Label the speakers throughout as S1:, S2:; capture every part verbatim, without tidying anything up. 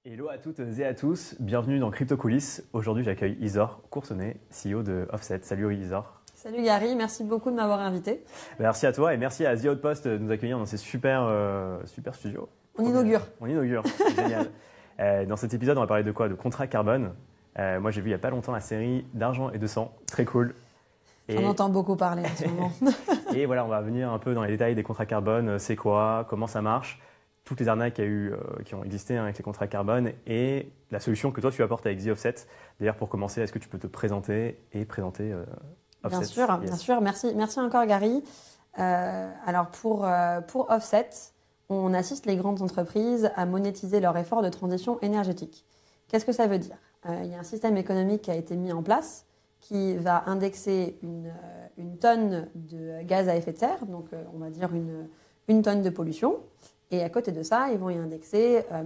S1: Hello à toutes et à tous, bienvenue dans Crypto Coulisses. Aujourd'hui, j'accueille Isor Coursonnet, C E O de Offset. Salut Isor.
S2: Salut Gary, merci beaucoup de m'avoir invité.
S1: Merci à toi et merci à The Outpost de nous accueillir dans ces super, euh, super studios.
S2: On inaugure.
S1: On inaugure, c'est génial. Euh, dans cet épisode, on va parler de quoi? De contrat carbone. Euh, moi, j'ai vu il n'y a pas longtemps la série d'Argent et de sang, très cool.
S2: Et... On entend beaucoup parler en ce moment.
S1: Et voilà, on va venir un peu dans les détails des contrats carbone, c'est quoi, comment ça marche, toutes les arnaques qu'il y a eu, euh, qui ont existé hein, avec les contrats carbone et la solution que toi tu apportes avec The Offset. D'ailleurs, pour commencer, est-ce que tu peux te présenter et présenter euh, Offset?
S2: Bien sûr,
S1: yes.
S2: bien sûr. Merci, merci encore Gary. Euh, alors pour, euh, pour Offset, on assiste les grandes entreprises à monétiser leur effort de transition énergétique. Qu'est-ce que ça veut dire? euh, Il y a un système économique qui a été mis en place qui va indexer une, euh, une tonne de gaz à effet de serre, donc euh, on va dire une, une tonne de pollution. Et à côté de ça, ils vont y indexer euh,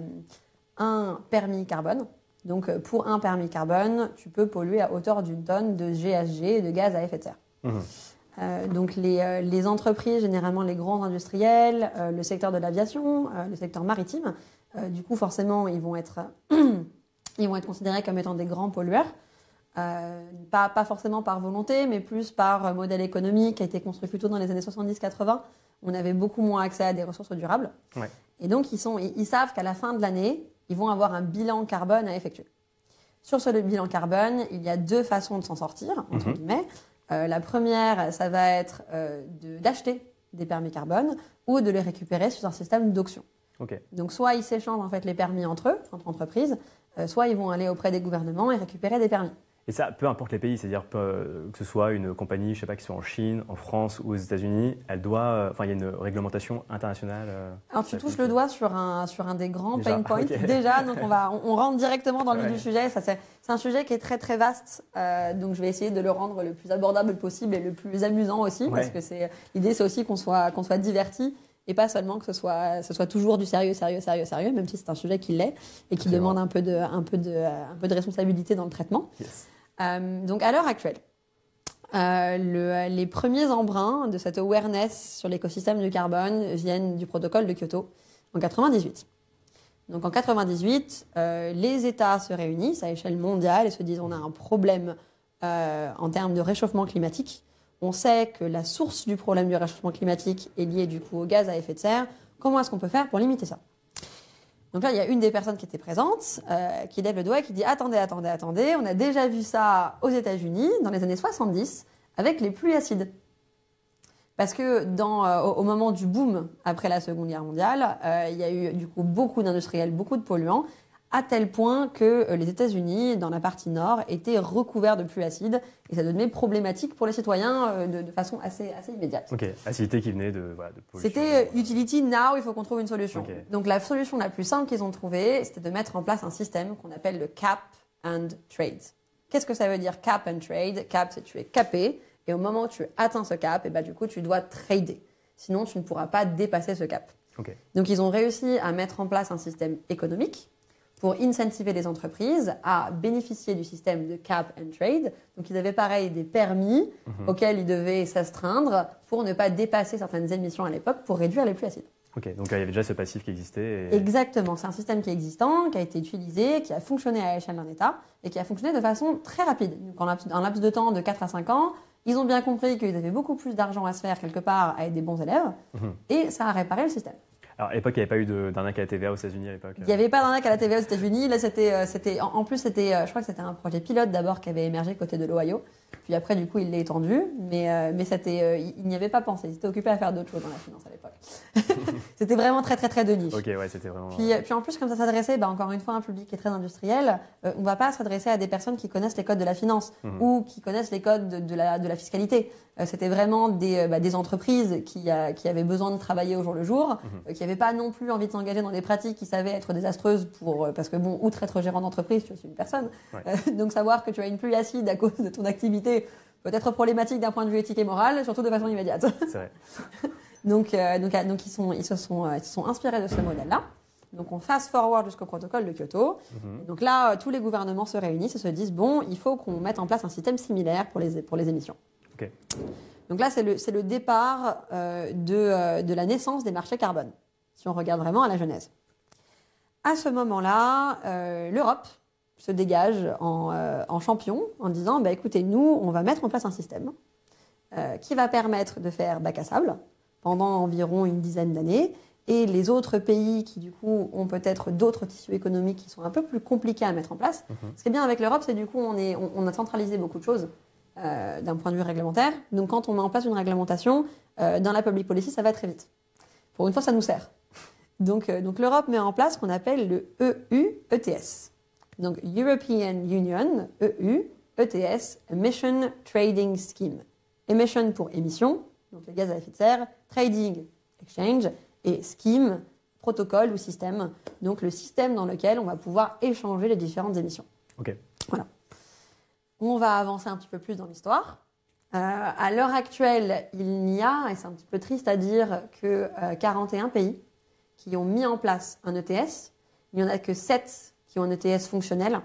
S2: un permis carbone. Donc, pour un permis carbone, tu peux polluer à hauteur d'une tonne de G H G, de gaz à effet de serre. Mmh. Euh, donc, les, euh, les entreprises, généralement les grands industriels, euh, le secteur de l'aviation, euh, le secteur maritime, euh, du coup, forcément, ils vont être, ils vont être considérés comme étant des grands pollueurs. Euh, pas, pas forcément par volonté, mais plus par modèle économique qui a été construit plutôt dans les années soixante-dix quatre-vingts. On avait beaucoup moins accès à des ressources durables. Ouais. Et donc, ils, sont, ils savent qu'à la fin de l'année, ils vont avoir un bilan carbone à effectuer. Sur ce bilan carbone, il y a deux façons de s'en sortir, entre mm-hmm. guillemets. Euh, la première, ça va être euh, de, d'acheter des permis carbone ou de les récupérer sur un système d'auction. Okay. Donc, soit ils s'échangent en fait, les permis entre eux, entre entreprises, euh, soit ils vont aller auprès des gouvernements et récupérer des permis.
S1: Et ça, peu importe les pays, c'est-à-dire que ce soit une compagnie, je sais pas, qui soit en Chine, en France ou aux États-Unis, elle doit, enfin, il y a une réglementation internationale.
S2: Alors tu touches le doigt sur un sur un des grands déjà. pain points okay. déjà, donc on va on, on rentre directement dans le vif ouais. du sujet. Ça c'est c'est un sujet qui est très très vaste, euh, donc je vais essayer de le rendre le plus abordable possible et le plus amusant aussi, ouais. parce que c'est l'idée c'est aussi qu'on soit qu'on soit diverti. Et pas seulement que ce soit, ce soit toujours du sérieux, sérieux, sérieux, sérieux, même si c'est un sujet qui l'est et qui Absolument. demande un peu de, un peu de, un peu de responsabilité dans le traitement. Yes. Euh, donc à l'heure actuelle, euh, le, les premiers embruns de cette awareness sur l'écosystème du carbone viennent du protocole de Kyoto en quatre-vingt-dix-huit. Donc en quatre-vingt-dix-huit, euh, les États se réunissent à échelle mondiale et se disent on a un problème euh, en termes de réchauffement climatique. On sait que la source du problème du réchauffement climatique est liée du coup au gaz à effet de serre. Comment est-ce qu'on peut faire pour limiter ça? Donc là, il y a une des personnes qui était présente, euh, qui lève le doigt et qui dit « Attendez, attendez, attendez, on a déjà vu ça aux États-Unis dans les années soixante-dix avec les pluies acides. » Parce que dans, euh, au, au moment du boom après la Seconde Guerre mondiale, euh, il y a eu du coup beaucoup d'industriels, beaucoup de polluants, à tel point que euh, les États-Unis, dans la partie nord, étaient recouverts de pluie acide et ça devenait problématique pour les citoyens euh, de, de façon assez, assez immédiate.
S1: Ok, acidité qui venait de, voilà, de pollution.
S2: C'était euh, utility now, il faut qu'on trouve une solution.
S1: Okay.
S2: Donc la solution la plus simple qu'ils ont trouvée, c'était de mettre en place un système qu'on appelle le cap and trade. Qu'est-ce que ça veut dire cap and trade? Cap, c'est tu es capé et au moment où tu atteins ce cap, et ben, du coup tu dois trader. Sinon tu ne pourras pas dépasser ce cap. Okay. Donc ils ont réussi à mettre en place un système économique pour incentiver les entreprises à bénéficier du système de cap and trade. Donc, ils avaient pareil des permis mmh. auxquels ils devaient s'astreindre pour ne pas dépasser certaines émissions à l'époque pour réduire les pluies acides.
S1: Ok, donc il y avait déjà ce passif qui existait. Et...
S2: Exactement, c'est un système qui est existant, qui a été utilisé, qui a fonctionné à l'échelle d'un État et qui a fonctionné de façon très rapide. Donc, en un laps de temps de quatre à cinq ans, ils ont bien compris qu'ils avaient beaucoup plus d'argent à se faire quelque part à être des bons élèves mmh. et ça a réparé le système.
S1: Alors, à l'époque, il n'y avait pas eu de, d'arnaque à la T V A aux États-Unis à l'époque.
S2: Il n'y avait pas d'arnaque à la T V A aux États-Unis. Là, c'était, euh, c'était, en, en plus, c'était, euh, je crois que c'était un projet pilote d'abord qui avait émergé côté de l'Ohio. Puis après, du coup, il l'a étendu. Mais, euh, mais c'était, euh, il, il n'y avait pas pensé. Il s'était occupé à faire d'autres choses dans la finance à l'époque. C'était vraiment très, très, très de niche.
S1: Ok, ouais, c'était vraiment.
S2: Puis, puis en plus, comme ça s'adressait, bah, encore une fois, à un public qui est très industriel, euh, on ne va pas s'adresser à des personnes qui connaissent les codes de la finance mmh. ou qui connaissent les codes de, de, la, de la fiscalité. Euh, c'était vraiment des, euh, bah, des entreprises qui, euh, qui avaient besoin de travailler au jour le jour, mmh. euh, qui n'avaient pas non plus envie de s'engager dans des pratiques qui savaient être désastreuses pour, euh, parce que bon, outre être gérant d'entreprise, tu es aussi une personne. Ouais. Euh, donc savoir que tu as une pluie acide à cause de ton activité peut être problématique d'un point de vue éthique et moral, surtout de façon immédiate.
S1: C'est vrai.
S2: donc, euh, donc, donc ils, sont, ils, se sont, euh, ils se sont inspirés de ce modèle-là. Donc on fast forward jusqu'au protocole de Kyoto. Mm-hmm. Donc là, euh, tous les gouvernements se réunissent et se disent bon, il faut qu'on mette en place un système similaire pour les, pour les émissions.
S1: Okay.
S2: Donc là, c'est le, c'est le départ euh, de, euh, de la naissance des marchés carbone, si on regarde vraiment à la genèse. à ce moment-là, euh, l'Europe se dégage en, euh, en champion en disant bah, écoutez, nous, on va mettre en place un système euh, qui va permettre de faire bac à sable pendant environ une dizaine d'années. Et les autres pays qui, du coup, ont peut-être d'autres tissus économiques qui sont un peu plus compliqués à mettre en place. Mmh. Ce qui est bien avec l'Europe, c'est du coup, on, est, on, on a centralisé beaucoup de choses euh, d'un point de vue réglementaire. Donc, quand on met en place une réglementation, euh, dans la public policy, ça va très vite. Pour une fois, ça nous sert. Donc, euh, donc l'Europe met en place ce qu'on appelle le E U E T S. Donc, European Union, E U, E T S, Emission Trading Scheme. Emission pour émission, donc les gaz à effet de serre, trading, exchange, et scheme, protocole ou système, donc le système dans lequel on va pouvoir échanger les différentes émissions.
S1: Ok.
S2: Voilà. On va avancer un petit peu plus dans l'histoire. Euh, à l'heure actuelle, il n'y a, et c'est un petit peu triste à dire, que euh, quarante et un pays qui ont mis en place un E T S. Il n'y en a que sept qui ont un E T S fonctionnel.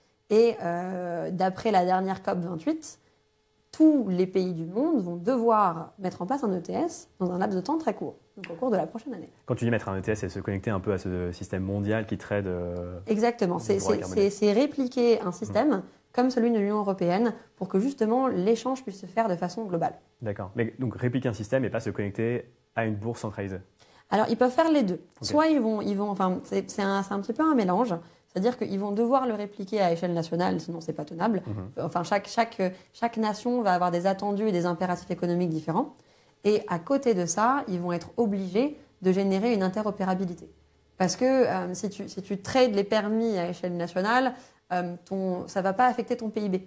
S2: Et euh, d'après la dernière COP vingt-huit, tous les pays du monde vont devoir mettre en place un E T S dans un laps de temps très court, donc au cours de la prochaine année.
S1: Quand tu dis mettre un E T S, c'est se connecter un peu à ce système mondial qui trade... Euh,
S2: Exactement, c'est, c'est, c'est, c'est répliquer un système mmh. comme celui de l'Union européenne pour que justement l'échange puisse se faire de façon globale.
S1: D'accord, mais donc répliquer un système et pas se connecter à une bourse centralisée.
S2: Alors ils peuvent faire les deux. Okay. Soit ils vont, ils vont enfin c'est, c'est, un, c'est un petit peu un mélange. C'est-à-dire qu'ils vont devoir le répliquer à échelle nationale, sinon c'est pas tenable. Mmh. Enfin, chaque, chaque, chaque nation va avoir des attendus et des impératifs économiques différents. Et à côté de ça, ils vont être obligés de générer une interopérabilité. Parce que euh, si, tu, si tu trades les permis à échelle nationale, euh, ton, ça ne va pas affecter ton P I B.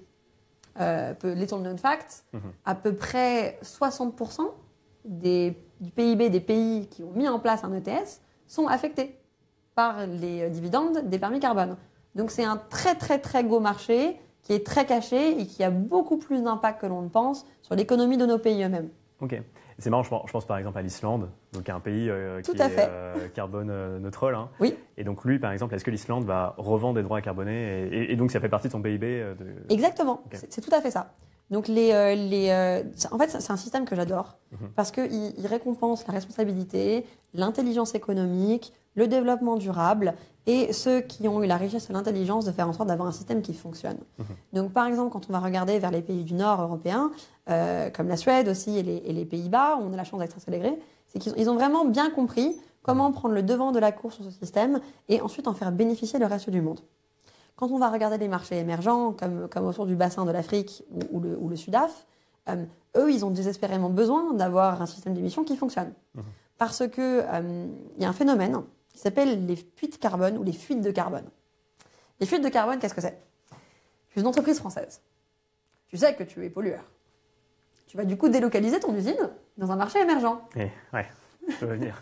S2: Euh, little known fact, mmh. à peu près soixante pour cent des, du P I B des pays qui ont mis en place un E T S sont affectés par les dividendes des permis carbone. Donc c'est un très très très gros marché qui est très caché et qui a beaucoup plus d'impact que l'on ne pense sur l'économie de nos pays eux-mêmes.
S1: Ok. C'est marrant, je pense, je pense par exemple à l'Islande, donc un pays euh, qui
S2: Tout à
S1: est
S2: fait.
S1: Euh, carbone euh, neutral. Hein.
S2: Oui.
S1: Et donc lui, par exemple, est-ce que l'Islande va revendre des droits à carboner et, et, et donc ça fait partie de son P I B euh, de...
S2: Exactement, okay. c'est, c'est tout à fait ça. Donc les, euh, les, euh, en fait, c'est un système que j'adore mmh. parce qu'il il récompense la responsabilité, l'intelligence économique, le développement durable et ceux qui ont eu la richesse et l'intelligence de faire en sorte d'avoir un système qui fonctionne. Mmh. Donc par exemple, quand on va regarder vers les pays du Nord européens, euh, comme la Suède aussi et les, et les Pays-Bas, où on a la chance d'être accéléré, c'est qu'ils ils ont vraiment bien compris comment prendre le devant de la course sur ce système et ensuite en faire bénéficier le reste du monde. Quand on va regarder les marchés émergents, comme, comme autour du bassin de l'Afrique ou, ou, le, ou le Sudaf, euh, eux, ils ont désespérément besoin d'avoir un système d'émission qui fonctionne. Mmh. Parce qu'il euh, y a un phénomène qui s'appelle les fuites de carbone ou les fuites de carbone. Les fuites de carbone, qu'est-ce que c'est ? Tu es une entreprise française. Tu sais que tu es pollueur. Tu vas du coup délocaliser ton usine dans un marché émergent.
S1: Eh, ouais, je peux venir.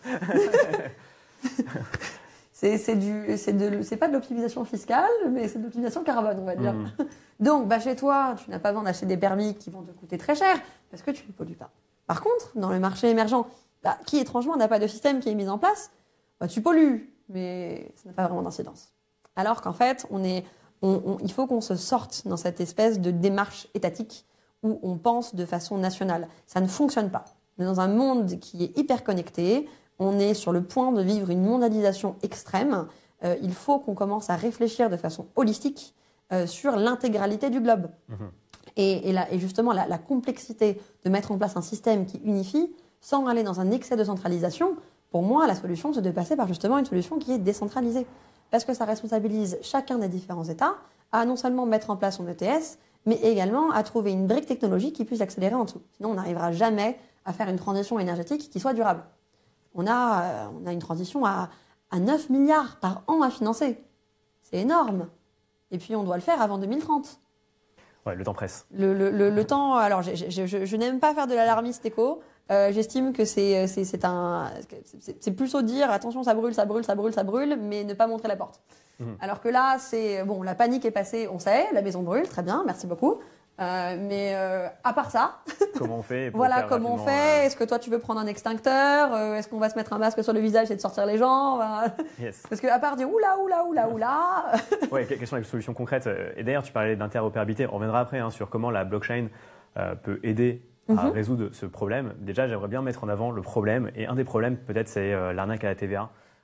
S2: C'est, c'est, du, c'est, de, c'est pas de l'optimisation fiscale, mais c'est de l'optimisation carbone, on va dire. Mmh. Donc, bah, chez toi, tu n'as pas besoin d'acheter des permis qui vont te coûter très cher, parce que tu ne pollues pas. Par contre, dans le marché émergent, bah, qui étrangement n'a pas de système qui est mis en place, bah, tu pollues, mais ça n'a pas vraiment d'incidence. Alors qu'en fait, on est, on, on, il faut qu'on se sorte dans cette espèce de démarche étatique où on pense de façon nationale. Ça ne fonctionne pas. On est dans un monde qui est hyper connecté. On est sur le point de vivre une mondialisation extrême. Euh, il faut qu'on commence à réfléchir de façon holistique euh, sur l'intégralité du globe. Mmh. Et, et, la, et justement, la, la complexité de mettre en place un système qui unifie, sans aller dans un excès de centralisation, pour moi, la solution, c'est de passer par justement une solution qui est décentralisée. Parce que ça responsabilise chacun des différents États à non seulement mettre en place son E T S, mais également à trouver une brique technologique qui puisse accélérer en dessous. Sinon, on n'arrivera jamais à faire une transition énergétique qui soit durable. On a, euh, on a une transition à, à neuf milliards par an à financer. C'est énorme. Et puis, on doit le faire avant deux mille trente.
S1: Ouais, le temps presse.
S2: Le, le, le, le temps... Alors, je, je, je, je n'aime pas faire de l'alarmiste éco. Euh, j'estime que c'est, c'est, c'est, un, c'est, c'est plus au dire, attention, ça brûle, ça brûle, ça brûle, ça brûle, mais ne pas montrer la porte. Mmh. Alors que là, c'est... Bon, la panique est passée, on sait, la maison brûle, très bien, merci beaucoup. Euh, mais euh, à part ça,
S1: comment on fait pour
S2: Voilà
S1: faire
S2: comment on fait. Euh... Est-ce que toi tu veux prendre un extincteur euh, Est-ce qu'on va se mettre un masque sur le visage et de sortir les gens bah... yes. Parce que à part dire oula oula oula oula.
S1: Ouais, quelles sont les solutions concrètes? Et d'ailleurs, tu parlais d'interopérabilité. On reviendra après hein, sur comment la blockchain euh, peut aider à mm-hmm. résoudre ce problème. Déjà, j'aimerais bien mettre en avant le problème. Et un des problèmes, peut-être, c'est euh, l'arnaque à la T V A.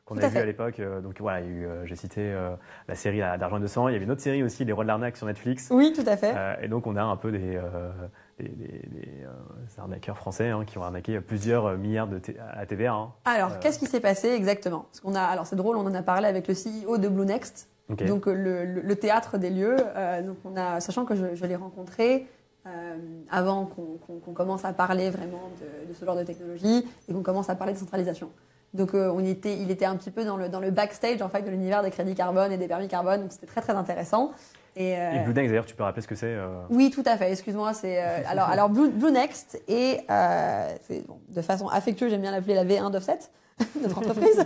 S1: qu'on a vu à l'époque. Euh, donc voilà, il y a eu, euh, j'ai cité euh, la série d'Argent et de sang. Il y avait une autre série aussi, Les Rois de l'arnaque sur Netflix.
S2: Oui, tout à fait.
S1: Euh, et donc on a un peu des, euh, des, des, des euh, arnaqueurs français hein, qui ont arnaqué plusieurs milliards de t- à la T V A. Hein.
S2: Alors,
S1: euh...
S2: qu'est-ce qui s'est passé exactement? Parce qu'on a, alors c'est drôle, on en a parlé avec le C E O de Blue Next, okay. donc le, le, le théâtre des lieux. Euh, donc on a, sachant que je, je l'ai rencontré euh, avant qu'on, qu'on, qu'on commence à parler vraiment de, de ce genre de technologie et qu'on commence à parler de centralisation. Donc euh, on était, il était un petit peu dans le, dans le backstage en fait, de l'univers des crédits carbone et des permis carbone, donc c'était très très intéressant.
S1: Et, euh... et Blue Next d'ailleurs, tu peux rappeler ce que c'est euh...
S2: Oui, tout à fait, excuse-moi. C'est, euh, alors, alors Blue, Blue Next est, euh, c'est, bon, de façon affectueuse, j'aime bien l'appeler la V un d'Offset, notre entreprise.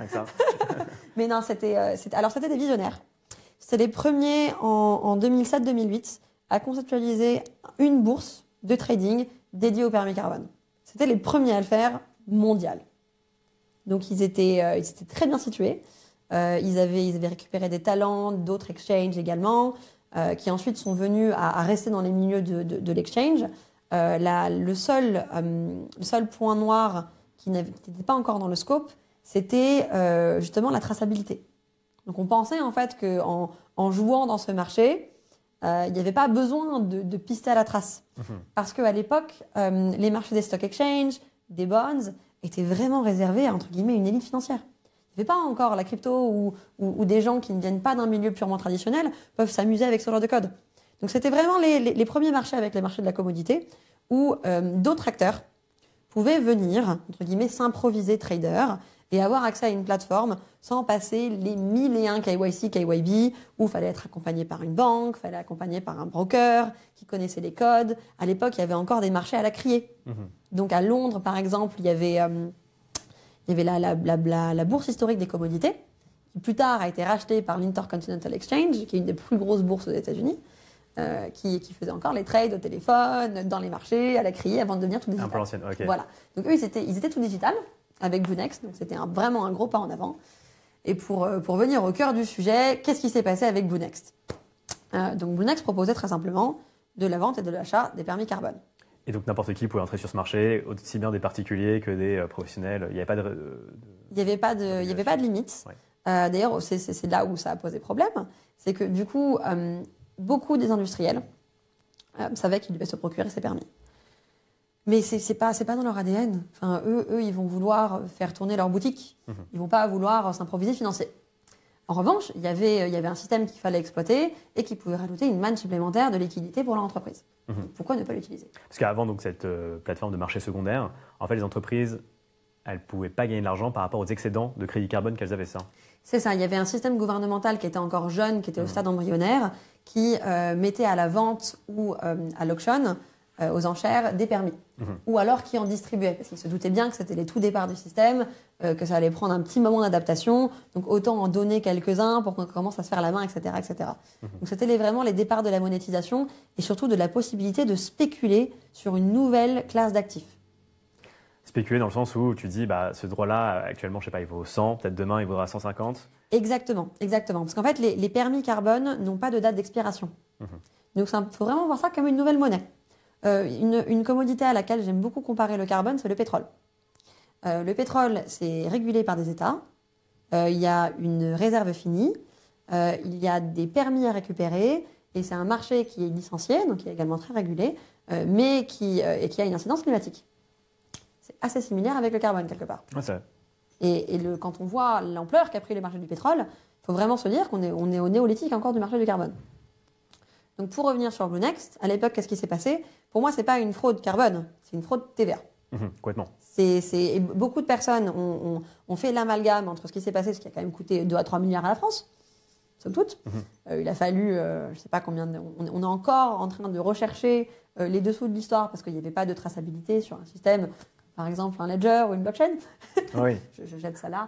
S2: Mais non, c'était, euh, c'était, alors c'était des visionnaires. C'était les premiers en, en deux mille sept deux mille huit à conceptualiser une bourse de trading dédiée au permis carbone. C'était les premiers à le faire mondial. Donc ils étaient, euh, ils étaient très bien situés. Euh, ils, avaient, ils avaient récupéré des talents d'autres exchanges également, euh, qui ensuite sont venus à, à rester dans les milieux de, de, de l'exchange. Euh, la, le, seul, euh, le seul point noir qui n'était pas encore dans le scope, c'était euh, justement la traçabilité. Donc on pensait en fait qu'en en jouant dans ce marché, euh, il n'y avait pas besoin de, de pister à la trace. Mmh. Parce qu'à l'époque, euh, les marchés des stock exchange, des bonds, étaient vraiment réservés à, entre guillemets, une élite financière. Il n'y avait pas encore la crypto où, où, où des gens qui ne viennent pas d'un milieu purement traditionnel peuvent s'amuser avec ce genre de code. Donc c'était vraiment les, les, les premiers marchés avec les marchés de la commodité où euh, d'autres acteurs pouvaient venir, entre guillemets, s'improviser trader et avoir accès à une plateforme sans passer les mille et un K Y C, K Y B, où il fallait être accompagné par une banque, il fallait être accompagné par un broker qui connaissait les codes. À l'époque, il y avait encore des marchés à la criée. Mmh. Donc à Londres, par exemple, il y avait... Euh, Il y avait la, la, la, la, la bourse historique des commodités, qui plus tard a été rachetée par l'Intercontinental Exchange, qui est une des plus grosses bourses aux États-Unis, euh, qui, qui faisait encore les trades au téléphone, dans les marchés, à la criée, avant de devenir tout digital.
S1: Un peu l'ancienne, ok.
S2: Voilà. Donc eux, ils étaient, ils étaient tout digital, avec Blue Next, donc c'était un, vraiment un gros pas en avant. Et pour, pour venir au cœur du sujet, qu'est-ce qui s'est passé avec Blue Next? euh, Donc Blue Next proposait très simplement de la vente et de l'achat des permis carbone.
S1: Et donc n'importe qui pouvait entrer sur ce marché, aussi bien des particuliers que des euh, professionnels. Il n'y avait pas de, de...
S2: Il n'y avait pas de, il y avait pas de limite. Ouais. Euh, d'ailleurs, c'est, c'est, c'est là où ça a posé problème, c'est que du coup, euh, beaucoup des industriels euh, savaient qu'ils devaient se procurer ces permis. Mais c'est, c'est pas, c'est pas dans leur A D N. Enfin, eux, eux, ils vont vouloir faire tourner leur boutique. Mmh. Ils vont pas vouloir s'improviser financier. En revanche, il y avait, il y avait un système qu'il fallait exploiter et qui pouvait rajouter une manne supplémentaire de liquidité pour leur entreprise. Mmh. Pourquoi ne pas l'utiliser?
S1: Parce qu'avant donc, cette euh, plateforme de marché secondaire, en fait, les entreprises, elles ne pouvaient pas gagner de l'argent par rapport aux excédents de crédit carbone qu'elles avaient, ça.
S2: C'est ça. Il y avait un système gouvernemental qui était encore jeune, qui était au stade embryonnaire, qui euh, mettait à la vente ou euh, à l'auction, euh, aux enchères, des permis. Mmh. Ou alors qui en distribuait, parce qu'ils se doutaient bien que c'était les tout départs du système, euh, que ça allait prendre un petit moment d'adaptation, donc autant en donner quelques-uns pour qu'on commence à se faire la main, et cetera, et cetera. Mmh. Donc c'était les, vraiment les départs de la monétisation et surtout de la possibilité de spéculer sur une nouvelle classe d'actifs.
S1: Spéculer dans le sens où tu dis, bah, ce droit-là, actuellement, je sais pas, il vaut cent, peut-être demain, il vaudra cent cinquante.
S2: Exactement, exactement. Parce qu'en fait, les, les permis carbone n'ont pas de date d'expiration. Mmh. Donc il faut vraiment voir ça comme une nouvelle monnaie. Euh, une, une commodité à laquelle j'aime beaucoup comparer le carbone, c'est le pétrole. Euh, le pétrole, c'est régulé par des États. Euh, il y a une réserve finie. Euh, il y a des permis à récupérer. Et c'est un marché qui est licencié, donc qui est également très régulé, euh, mais qui, euh, et qui a une incidence climatique. C'est assez similaire avec le carbone, quelque part.
S1: Ouais, c'est vrai.
S2: Et, et le, quand on voit l'ampleur qu'a pris le marché du pétrole, il faut vraiment se dire qu'on est, on est au néolithique encore du marché du carbone. Donc pour revenir sur Blue Next, à l'époque, qu'est-ce qui s'est passé? Pour moi, ce n'est pas une fraude carbone, c'est une fraude T V A.
S1: Mmh, complètement.
S2: C'est, c'est, et beaucoup de personnes ont, ont, ont fait l'amalgame entre ce qui s'est passé, ce qui a quand même coûté deux à trois milliards à la France, somme toute. Mmh. Euh, il a fallu, euh, je ne sais pas combien, de, on, on est encore en train de rechercher euh, les dessous de l'histoire parce qu'il n'y avait pas de traçabilité sur un système, par exemple un ledger ou une blockchain.
S1: Oui.
S2: je, je jette ça là.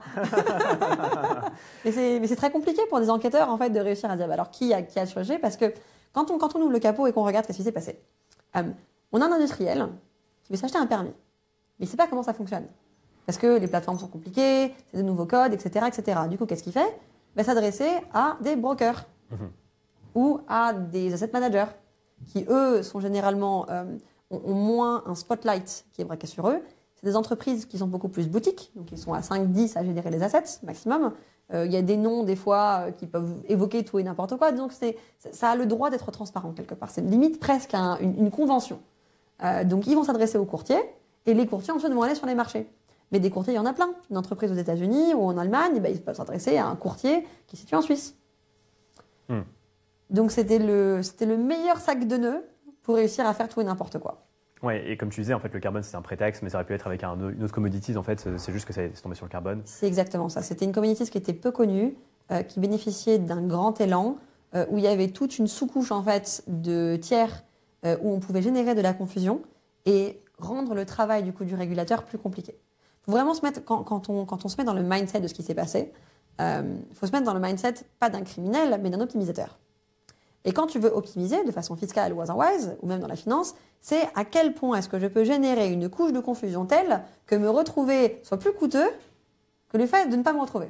S2: mais, c'est, mais c'est très compliqué pour des enquêteurs en fait, de réussir à dire bah, alors qui a, qui a surgé, parce que quand on, quand on ouvre le capot et qu'on regarde ce qui s'est passé, euh, on a un industriel qui veut s'acheter un permis, mais il ne sait pas comment ça fonctionne. Parce que les plateformes sont compliquées, c'est de nouveaux codes, et cetera, et cetera. Du coup, qu'est-ce qu'il fait? Ben, s'adresser à des brokers mmh. ou à des asset managers qui, eux, sont généralement, euh, ont, ont moins un spotlight qui est braqué sur eux. c'est des entreprises qui sont beaucoup plus boutiques, donc ils sont à cinq dix à générer les assets maximum. Il euh, y a des noms, des fois, euh, qui peuvent évoquer tout et n'importe quoi. Donc, c'est, ça a le droit d'être transparent, quelque part. C'est limite presque un, une, une convention. Euh, donc, ils vont s'adresser aux courtiers, et les courtiers, ensuite, vont aller sur les marchés. Mais des courtiers, il y en a plein. Une entreprise aux États-Unis ou en Allemagne, eh ben, ils peuvent s'adresser à un courtier qui est situé en Suisse. Hmm. Donc, c'était le, c'était le meilleur sac de nœuds pour réussir à faire tout et n'importe quoi.
S1: Ouais, et comme tu disais, en fait, le carbone, c'est un prétexte, mais ça aurait pu être avec un, une autre commodity. En fait, c'est juste que c'est tombé sur le carbone.
S2: C'est exactement ça. C'était une commodity qui était peu connue, euh, qui bénéficiait d'un grand élan, euh, où il y avait toute une sous-couche en fait de tiers euh, où on pouvait générer de la confusion et rendre le travail du coup du régulateur plus compliqué. Faut vraiment se mettre quand, quand on quand on se met dans le mindset de ce qui s'est passé, il euh, faut se mettre dans le mindset pas d'un criminel, mais d'un optimisateur. Et quand tu veux optimiser de façon fiscale ou otherwise, ou même dans la finance, c'est à quel point est-ce que je peux générer une couche de confusion telle que me retrouver soit plus coûteux que le fait de ne pas me retrouver.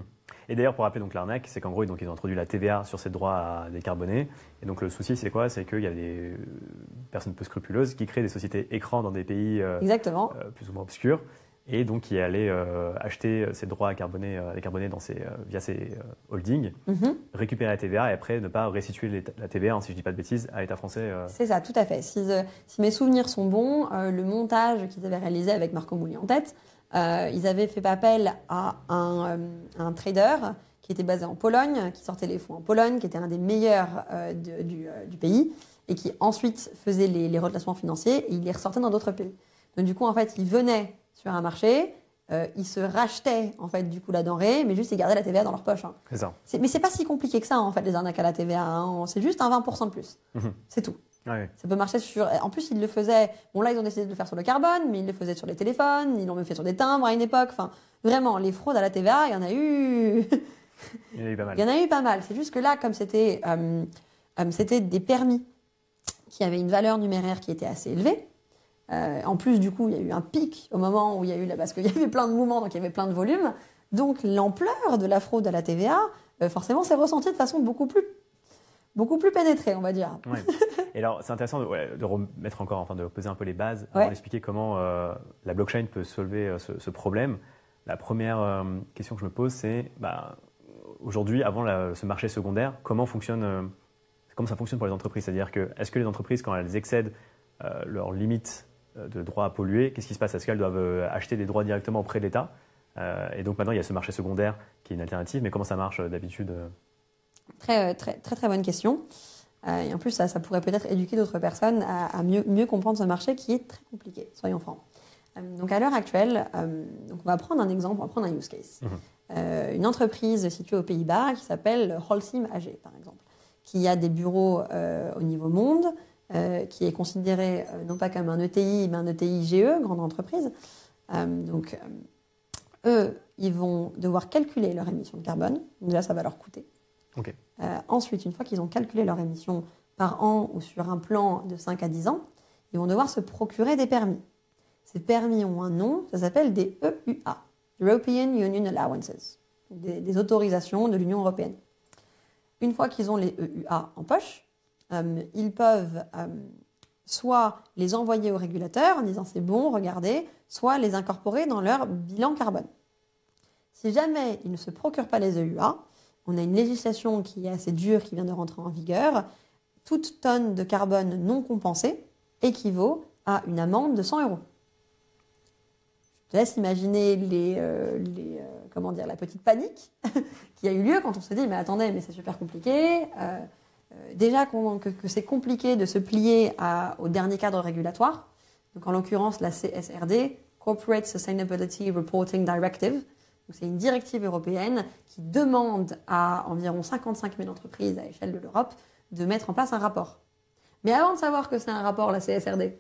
S1: Et d'ailleurs, pour rappeler donc l'arnaque, c'est qu'en gros, donc, ils ont introduit la T V A sur ces droits à décarboner. Et donc le souci, c'est quoi? C'est qu'il y a des personnes peu scrupuleuses qui créent des sociétés écrans dans des pays euh,
S2: Exactement.
S1: Euh, plus ou moins obscurs. Et donc qui allaient euh, acheter ces droits à carboner, euh, décarboner dans ces, euh, via ces euh, holdings, mm-hmm. récupérer la T V A et après ne pas restituer les, la T V A, hein, si je ne dis pas de bêtises, à l'État français. Euh...
S2: C'est ça, tout à fait. Si, euh, si mes souvenirs sont bons, euh, le montage qu'ils avaient réalisé avec Marco Mouli en tête, euh, ils avaient fait appel à un, euh, un trader qui était basé en Pologne, qui sortait les fonds en Pologne, qui était un des meilleurs euh, de, du, euh, du pays et qui ensuite faisait les, les redressements financiers et il les ressortait dans d'autres pays. Donc du coup, en fait, il venait sur un marché, euh, ils se rachetaient en fait du coup la denrée, mais juste ils gardaient la T V A dans leur poche. Hein.
S1: C'est ça.
S2: C'est, mais c'est pas si compliqué que ça en fait les arnaques à la T V A. Hein. C'est juste un vingt pour cent de plus. Mmh. C'est tout.
S1: Ouais.
S2: Ça peut marcher sur. En plus, ils le faisaient. Bon là, ils ont décidé de le faire sur le carbone, mais ils le faisaient sur les téléphones, ils l'ont même fait sur des timbres à une époque. Enfin, vraiment, les fraudes à la T V A, il y en a eu.
S1: Il y en a eu pas mal.
S2: Il y en a eu pas mal. C'est juste que là, comme c'était, euh, euh, c'était des permis qui avaient une valeur numéraire qui était assez élevée. Euh, en plus, du coup, il y a eu un pic au moment où il y a eu là, parce qu'il y avait plein de mouvements, donc il y avait plein de volumes. Donc, l'ampleur de la fraude à la T V A, euh, forcément, s'est ressentie de façon beaucoup plus, beaucoup plus pénétrée, on va dire.
S1: Ouais. Et alors, c'est intéressant de, ouais, de remettre encore, enfin, de poser un peu les bases,
S2: ouais.
S1: avant d'expliquer comment euh, la blockchain peut solver euh, ce, ce problème. La première euh, question que je me pose, c'est bah, aujourd'hui, avant la, ce marché secondaire, comment fonctionne, euh, comment ça fonctionne pour les entreprises? C'est-à-dire que, est-ce que les entreprises, quand elles excèdent euh, leurs limites de droits à polluer, qu'est-ce qui se passe? Est-ce qu'elles doivent acheter des droits directement auprès de l'État? euh, Et donc maintenant, il y a ce marché secondaire qui est une alternative, mais comment ça marche d'habitude?
S2: Très, très, très, très bonne question. Euh, et en plus, ça, ça pourrait peut-être éduquer d'autres personnes à, à mieux, mieux comprendre ce marché qui est très compliqué, soyons francs. Euh, donc à l'heure actuelle, euh, donc on va prendre un exemple, on va prendre un use case. Mmh. Euh, une entreprise située aux Pays-Bas qui s'appelle Holcim A G, par exemple, qui a des bureaux euh, au niveau monde, Euh, qui est considéré euh, non pas comme un E T I, mais un E T I G E, grande entreprise. Euh, donc, euh, eux, ils vont devoir calculer leur émission de carbone. Déjà, ça va leur coûter.
S1: Okay.
S2: Euh, ensuite, une fois qu'ils ont calculé leur émission par an ou sur un plan de cinq à dix ans, ils vont devoir se procurer des permis. Ces permis ont un nom, ça s'appelle des E U A, European Union Allowances, des, des autorisations de l'Union européenne. Une fois qu'ils ont les E U A en poche, Euh, ils peuvent euh, soit les envoyer au régulateur en disant c'est bon, regardez, soit les incorporer dans leur bilan carbone. Si jamais ils ne se procurent pas les E U A, on a une législation qui est assez dure qui vient de rentrer en vigueur. Toute tonne de carbone non compensée équivaut à une amende de cent euros. Je te laisse imaginer les, euh, les, euh, comment dire, la petite panique qui a eu lieu quand on se dit mais attendez, mais c'est super compliqué. Euh, Euh, déjà que, que c'est compliqué de se plier à, au dernier cadre régulatoire, donc en l'occurrence la C S R D, Corporate Sustainability Reporting Directive. Donc c'est une directive européenne qui demande à environ cinquante-cinq mille entreprises à l'échelle de l'Europe de mettre en place un rapport. Mais avant de savoir que c'est un rapport, la C S R D,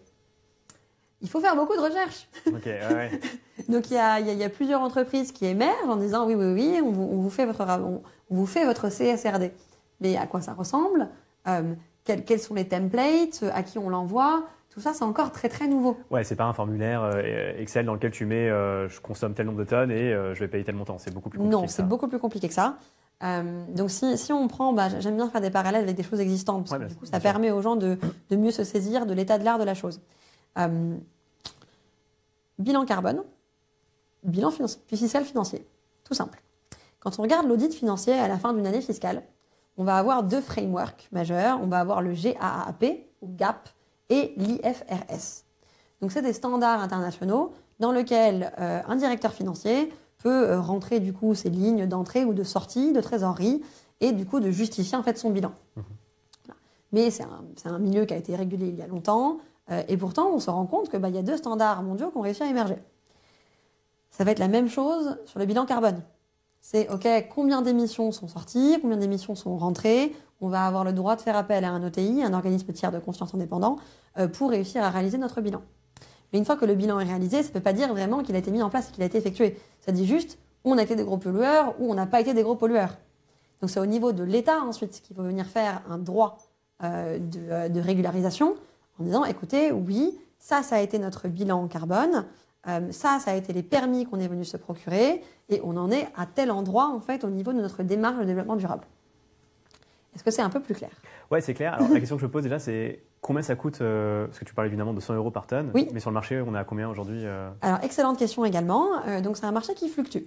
S2: il faut faire beaucoup de recherches.
S1: Okay, ouais, ouais.
S2: Donc il y a, y, a, y a plusieurs entreprises qui émergent en disant oui, oui, oui, on vous, on vous, fait, votre, on, on vous fait votre C S R D. Mais à quoi ça ressemble, euh, quels, quels sont les templates, à qui on l'envoie, tout ça c'est encore très très nouveau.
S1: Ouais, c'est pas un formulaire euh, Excel dans lequel tu mets euh, je consomme tel nombre de tonnes et euh, je vais payer tel montant, c'est beaucoup plus compliqué.
S2: Non, c'est beaucoup plus compliqué que ça. Euh, donc si, si on prend, bah, j'aime bien faire des parallèles avec des choses existantes, parce ouais, que du coup ça permet aux gens de, de mieux se saisir de l'état de l'art de la chose. Euh, bilan carbone, bilan fiscal financier. Tout simple. Quand on regarde l'audit financier à la fin d'une année fiscale, on va avoir deux frameworks majeurs. On va avoir le G A A P, ou G A P, et l'I F R S. Donc, c'est des standards internationaux dans lesquels euh, un directeur financier peut euh, rentrer du coup ses lignes d'entrée ou de sortie, de trésorerie, et du coup de justifier en fait son bilan. Mmh. Voilà. Mais c'est un, c'est un milieu qui a été régulé il y a longtemps, euh, et pourtant on se rend compte qu'il bah, y a deux standards mondiaux qui ont réussi à émerger. Ça va être la même chose sur le bilan carbone. C'est ok, combien d'émissions sont sorties, combien d'émissions sont rentrées. On va avoir le droit de faire appel à un O T I, un organisme tiers de confiance indépendant, euh, pour réussir à réaliser notre bilan. Mais une fois que le bilan est réalisé, ça ne peut pas dire vraiment qu'il a été mis en place et qu'il a été effectué. Ça dit juste, on a été des gros pollueurs ou on n'a pas été des gros pollueurs. Donc c'est au niveau de l'État ensuite qu'il faut venir faire un droit euh, de, euh, de régularisation en disant, écoutez, oui, ça, ça a été notre bilan carbone, euh, ça, ça a été les permis qu'on est venu se procurer et on en est à tel endroit en fait au niveau de notre démarche de développement durable. Est-ce que c'est un peu plus clair ?
S1: Ouais, c'est clair. Alors la question que je pose déjà, c'est combien ça coûte euh, parce que tu parlais évidemment de cent euros par tonne.
S2: Oui.
S1: Mais sur le marché, on est à combien aujourd'hui euh...
S2: Alors excellente question également. Euh, donc c'est un marché qui fluctue,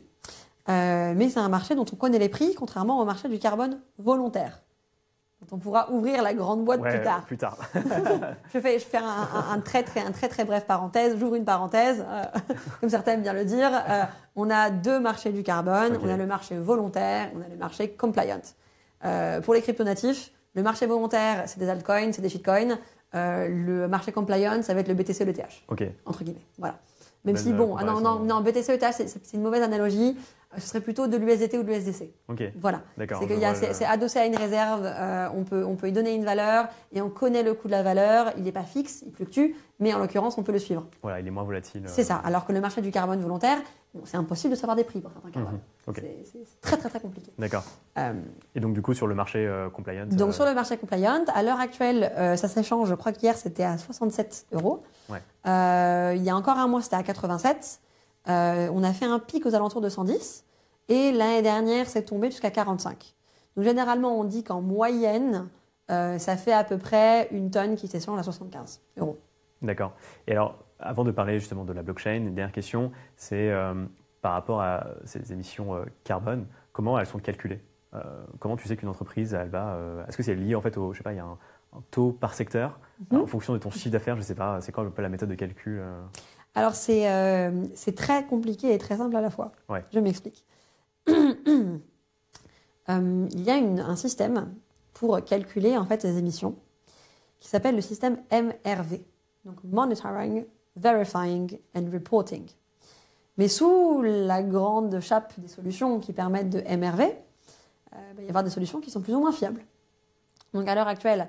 S2: euh, mais c'est un marché dont on connaît les prix, contrairement au marché du carbone volontaire, dont on pourra ouvrir la grande boîte
S1: ouais,
S2: plus tard.
S1: Plus tard.
S2: je fais, je fais un, un, un très très un très très bref parenthèse. J'ouvre une parenthèse, euh, comme certains aiment bien le dire. Euh, on a deux marchés du carbone. Okay. On a le marché volontaire, on a le marché compliant. Euh, pour les crypto-natifs, le marché volontaire, c'est des altcoins, c'est des shitcoins. Euh, le marché compliant, ça va être le B T C et l'E T H,
S1: okay.
S2: entre guillemets. Voilà. Même
S1: Belle
S2: si, bon, ah non, non, non, B T C et E T H, c'est, c'est une mauvaise analogie. Ce serait plutôt de l'U S D T ou de l'U S D C.
S1: Okay.
S2: Voilà.
S1: D'accord,
S2: c'est, qu'il y a, c'est, c'est adossé à une réserve, euh, on, peut, on peut y donner une valeur et on connaît le coût de la valeur. Il n'est pas fixe, il fluctue, mais en l'occurrence, on peut le suivre.
S1: Voilà, il est moins volatile.
S2: C'est ça. Alors que le marché du carbone volontaire, bon, c'est impossible de savoir des prix pour certains carbones.
S1: Mmh. Okay.
S2: C'est, c'est, c'est très, très, très compliqué.
S1: D'accord. Euh, et donc, du coup, sur le marché euh, compliant
S2: Donc,
S1: euh...
S2: sur le marché compliant, à l'heure actuelle, euh, ça s'échange. Je crois qu'hier, c'était à soixante-sept euros.
S1: Ouais.
S2: Euh, il y a encore un mois, c'était à quatre-vingt-sept. Euh, on a fait un pic aux alentours de cent dix. Et l'année dernière, c'est tombé jusqu'à quarante-cinq. Donc, généralement, on dit qu'en moyenne, euh, ça fait à peu près une tonne qui s'échange à soixante-quinze euros.
S1: D'accord. Et alors, avant de parler justement de la blockchain, une dernière question, c'est euh, par rapport à ces émissions euh, carbone, comment elles sont calculées euh, Comment tu sais qu'une entreprise, elle va... Euh, est-ce que c'est lié en fait au... Je sais pas, il y a un, un taux par secteur mm-hmm. En fonction de ton chiffre d'affaires, je sais pas, c'est quoi un peu la méthode de calcul euh...
S2: Alors, c'est, euh, c'est très compliqué et très simple à la fois.
S1: Ouais.
S2: Je m'explique. euh, il y a une, un système pour calculer en fait ces émissions qui s'appelle le système M R V, donc Monitoring, Verifying and Reporting. Mais sous la grande chape des solutions qui permettent de M R V, euh, bah, il va y avoir des solutions qui sont plus ou moins fiables. Donc à l'heure actuelle,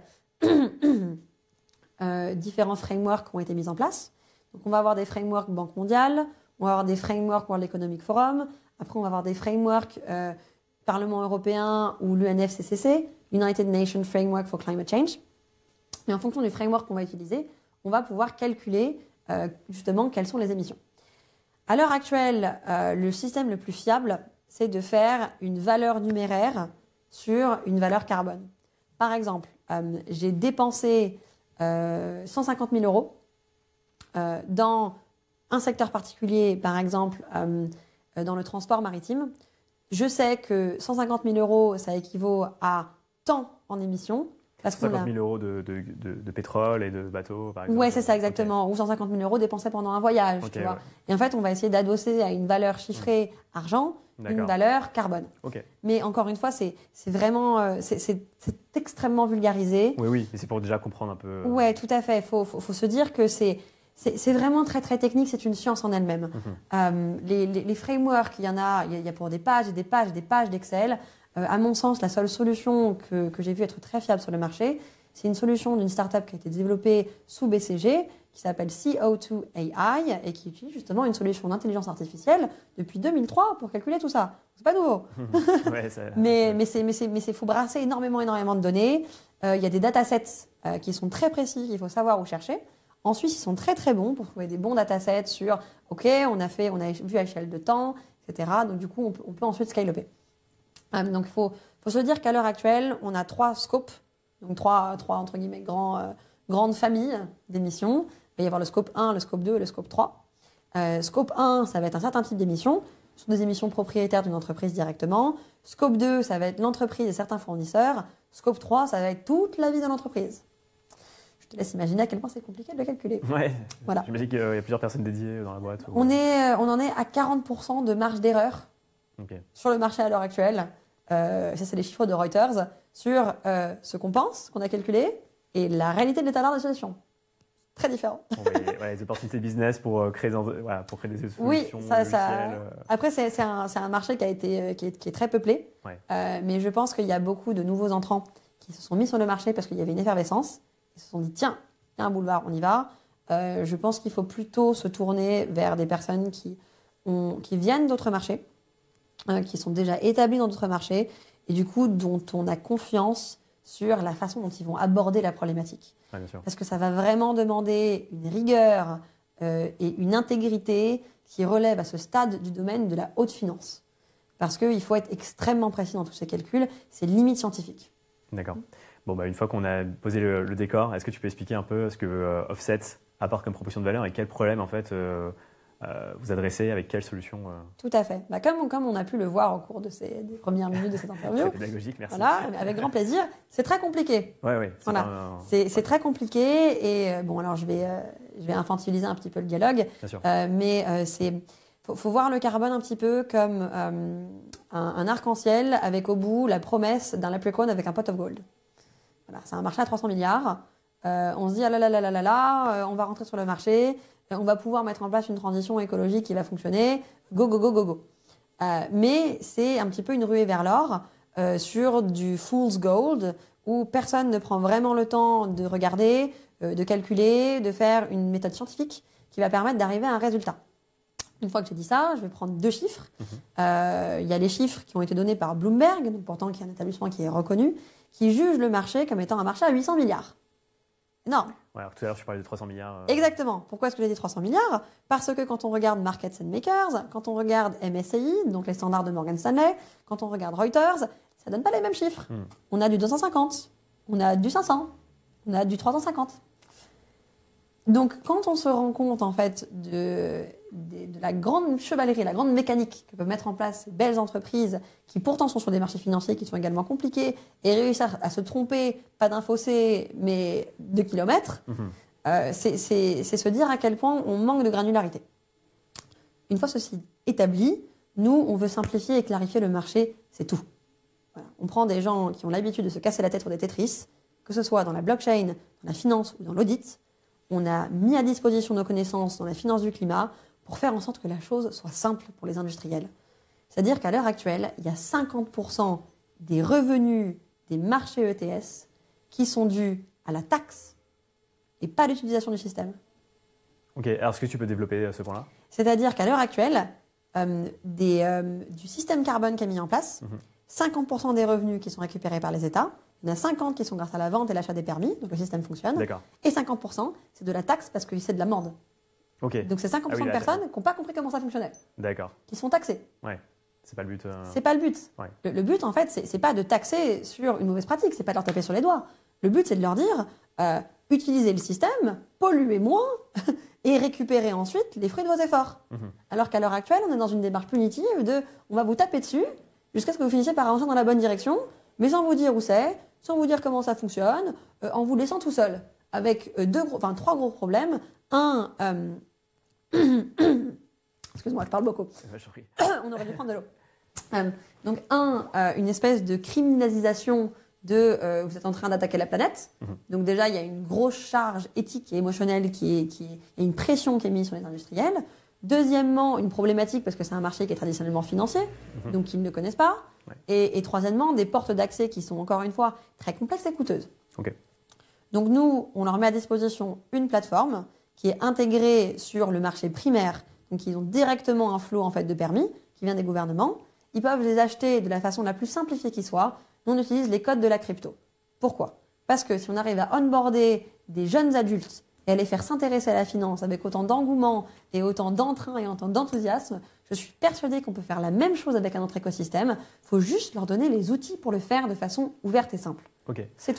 S2: euh, différents frameworks ont été mis en place. Donc on va avoir des frameworks Banque mondiale, on va avoir des frameworks World Economic Forum. Après, on va avoir des frameworks euh, Parlement européen ou l'U N F C C C, United Nations Framework for Climate Change. Et en fonction du framework qu'on va utiliser, on va pouvoir calculer euh, justement quelles sont les émissions. À l'heure actuelle, euh, le système le plus fiable, c'est de faire une valeur numéraire sur une valeur carbone. Par exemple, euh, j'ai dépensé euh, cent cinquante mille euros euh, dans un secteur particulier, par exemple, euh, dans le transport maritime. Je sais que cent cinquante mille euros, ça équivaut à tant en émissions.
S1: Parce cent cinquante mille euros de, de, de, de pétrole et de bateaux, par exemple.
S2: Oui, c'est ça, exactement. Okay. Ou cent cinquante mille euros dépensés pendant un voyage, okay, tu vois. Ouais. Et en fait, on va essayer d'adosser à une valeur chiffrée mmh. argent, D'accord. une valeur carbone.
S1: Okay.
S2: Mais encore une fois, c'est, c'est vraiment c'est, c'est, c'est extrêmement vulgarisé.
S1: Oui, oui, mais c'est pour déjà comprendre un peu.
S2: Oui, tout à fait. Il faut, faut, faut se dire que c'est... C'est, c'est vraiment très, très technique, c'est une science en elle-même. Mm-hmm. Euh, les, les, les frameworks, il y en a, il y a pour des pages et des pages et des pages d'Excel. Euh, à mon sens, la seule solution que, que j'ai vue être très fiable sur le marché, c'est une solution d'une start-up qui a été développée sous B C G, qui s'appelle C O deux A I et qui utilise justement une solution d'intelligence artificielle depuis deux mille trois pour calculer tout ça. C'est pas nouveau.
S1: ouais, ça...
S2: mais, mais c'est, mais c'est, mais c'est, faut brasser énormément, énormément de données. Euh, il y a des datasets euh, qui sont très précis, qu'il faut savoir où chercher. En Suisse, ils sont très très bons pour trouver des bons datasets sur OK, on a fait, on a vu à échelle de temps, et cetera. Donc du coup, on peut, on peut ensuite scale-upper. Euh, donc il faut, faut se dire qu'à l'heure actuelle, on a trois scopes, donc trois, trois entre guillemets grands, euh, grandes familles d'émissions. Il va y avoir le scope un, le scope deux et le scope trois. Euh, scope un, ça va être un certain type d'émissions. Ce sont des émissions propriétaires d'une entreprise directement. Scope deux, ça va être l'entreprise et certains fournisseurs. Scope trois, ça va être toute la vie de l'entreprise. Je te laisse imaginer à quel point c'est compliqué de le calculer.
S1: Ouais,
S2: voilà.
S1: J'imagine qu'il y a plusieurs personnes dédiées dans la boîte. Ou...
S2: On, est, on en est à quarante pour cent de marge d'erreur
S1: okay.
S2: sur le marché à l'heure actuelle. Euh, ça, c'est les chiffres de Reuters sur euh, ce qu'on pense, qu'on a calculé, et la réalité de l'état d'art des solutions. Très différent.
S1: Bon, mais, ouais, les opportunités business pour, euh, créer, dans, voilà, pour créer des solutions.
S2: Oui, ça, ça...
S1: Euh...
S2: Après, c'est, c'est, un, c'est un marché qui, a été, qui, est, qui est très peuplé.
S1: Ouais.
S2: Euh, mais je pense qu'il y a beaucoup de nouveaux entrants qui se sont mis sur le marché parce qu'il y avait une effervescence. Ils se sont dit, tiens, il y a un boulevard, on y va. Euh, je pense qu'il faut plutôt se tourner vers des personnes qui, ont, qui viennent d'autres marchés, euh, qui sont déjà établies dans d'autres marchés, et du coup, dont on a confiance sur la façon dont ils vont aborder la problématique.
S1: Ouais, bien sûr.
S2: Parce que ça va vraiment demander une rigueur euh, et une intégrité qui relève à ce stade du domaine de la haute finance. Parce qu'il faut être extrêmement précis dans tous ces calculs, c'est limite scientifique.
S1: D'accord. Bon, bah, une fois qu'on a posé le, le décor, est-ce que tu peux expliquer un peu ce que euh, Offset apporte comme proposition de valeur et quels problèmes en fait, euh, euh, vous adressez avec quelles solutions euh...
S2: Tout à fait. Bah, comme, comme on a pu le voir au cours de ces, des premières minutes de cette interview.
S1: C'est pédagogique, merci.
S2: Voilà, avec grand plaisir. C'est très compliqué.
S1: Oui, oui.
S2: C'est, voilà. un... c'est, c'est très compliqué et bon, alors je vais, euh, je vais infantiliser un petit peu le dialogue.
S1: Bien sûr.
S2: Euh, mais euh, c'est... Faut, faut voir le carbone un petit peu comme euh, un, un arc-en-ciel avec au bout la promesse d'un leprechaun avec un pot of gold. Voilà, c'est un marché à trois cents milliards. Euh, on se dit, ah là là là là là là, euh, on va rentrer sur le marché, euh, on va pouvoir mettre en place une transition écologique qui va fonctionner, go, go, go, go, go. Euh, mais c'est un petit peu une ruée vers l'or euh, sur du fool's gold où personne ne prend vraiment le temps de regarder, euh, de calculer, de faire une méthode scientifique qui va permettre d'arriver à un résultat. Une fois que j'ai dit ça, je vais prendre deux chiffres. Il mmh. euh, y a les chiffres qui ont été donnés par Bloomberg, donc pourtant qui est un établissement qui est reconnu, qui juge le marché comme étant un marché à huit cents milliards. Énorme.
S1: Ouais, alors tout à l'heure, tu parlais de trois cents milliards. Euh...
S2: Exactement. Pourquoi est-ce que j'ai dit trois cents milliards ? Parce que quand on regarde Markets and Makers, quand on regarde M S C I, donc les standards de Morgan Stanley, quand on regarde Reuters, ça ne donne pas les mêmes chiffres. Mmh. On a du deux cent cinquante, on a du cinq cents, on a du trois cent cinquante. Donc, quand on se rend compte, en fait, de, de, de la grande chevalerie, la grande mécanique que peuvent mettre en place ces belles entreprises qui, pourtant, sont sur des marchés financiers qui sont également compliqués et réussir à se tromper, pas d'un fossé, mais de kilomètres, mmh. euh, c'est, c'est, c'est se dire à quel point on manque de granularité. Une fois ceci établi, nous, on veut simplifier et clarifier le marché, c'est tout. Voilà. On prend des gens qui ont l'habitude de se casser la tête sur des Tetris, que ce soit dans la blockchain, dans la finance ou dans l'audit. On a mis à disposition nos connaissances dans la finance du climat pour faire en sorte que la chose soit simple pour les industriels. C'est-à-dire qu'à l'heure actuelle, il y a cinquante pour cent des revenus des marchés E T S qui sont dus à la taxe et pas à l'utilisation du système.
S1: Ok, alors est-ce que tu peux développer ce point-là ?
S2: C'est-à-dire qu'à l'heure actuelle, euh, des, euh, du système carbone qui est mis en place, mmh. cinquante pour cent des revenus qui sont récupérés par les États, il y en a cinquante qui sont grâce à la vente et l'achat des permis, donc le système fonctionne.
S1: D'accord.
S2: Et cinquante pour cent, c'est de la taxe parce que c'est de l'amende.
S1: Okay.
S2: Donc c'est cinquante pour cent ah oui, de personnes qui n'ont pas compris comment ça fonctionnait.
S1: D'accord.
S2: Qui sont taxées.
S1: Ouais. C'est pas le but. Euh...
S2: C'est pas le but.
S1: Ouais.
S2: Le, le but, en fait, c'est, c'est pas de taxer sur une mauvaise pratique, c'est pas de leur taper sur les doigts. Le but, c'est de leur dire, euh, utilisez le système, polluez moins et récupérez ensuite les fruits de vos efforts. Mm-hmm. Alors qu'à l'heure actuelle, on est dans une démarche punitive de, on va vous taper dessus jusqu'à ce que vous finissiez par avancer dans la bonne direction, mais sans vous dire où c'est, sans vous dire comment ça fonctionne, euh, en vous laissant tout seul, avec euh, deux gros, enfin, trois gros problèmes. Un, euh... excuse-moi, je parle beaucoup. On aurait dû prendre de l'eau. Euh, donc, un, euh, une espèce de criminalisation de euh, vous êtes en train d'attaquer la planète. Mm-hmm. Donc déjà, il y a une grosse charge éthique et émotionnelle qui est, qui est, il y a une pression qui est mise sur les industriels. Deuxièmement, une problématique parce que c'est un marché qui est traditionnellement financier, mmh. donc qu'ils ne connaissent pas. Ouais. Et, et troisièmement, des portes d'accès qui sont encore une fois très complexes et coûteuses.
S1: Okay.
S2: Donc nous, on leur met à disposition une plateforme qui est intégrée sur le marché primaire. Donc ils ont directement un flot en fait, de permis qui vient des gouvernements. Ils peuvent les acheter de la façon la plus simplifiée qui soit. On utilise les codes de la crypto. Pourquoi ? Parce que si on arrive à onboarder des jeunes adultes et à les faire s'intéresser à la finance avec autant d'engouement et autant d'entrain et autant d'enthousiasme, je suis persuadée qu'on peut faire la même chose avec un autre écosystème. Il faut juste leur donner les outils pour le faire de façon ouverte et simple.
S1: Ok.
S2: C'est tout.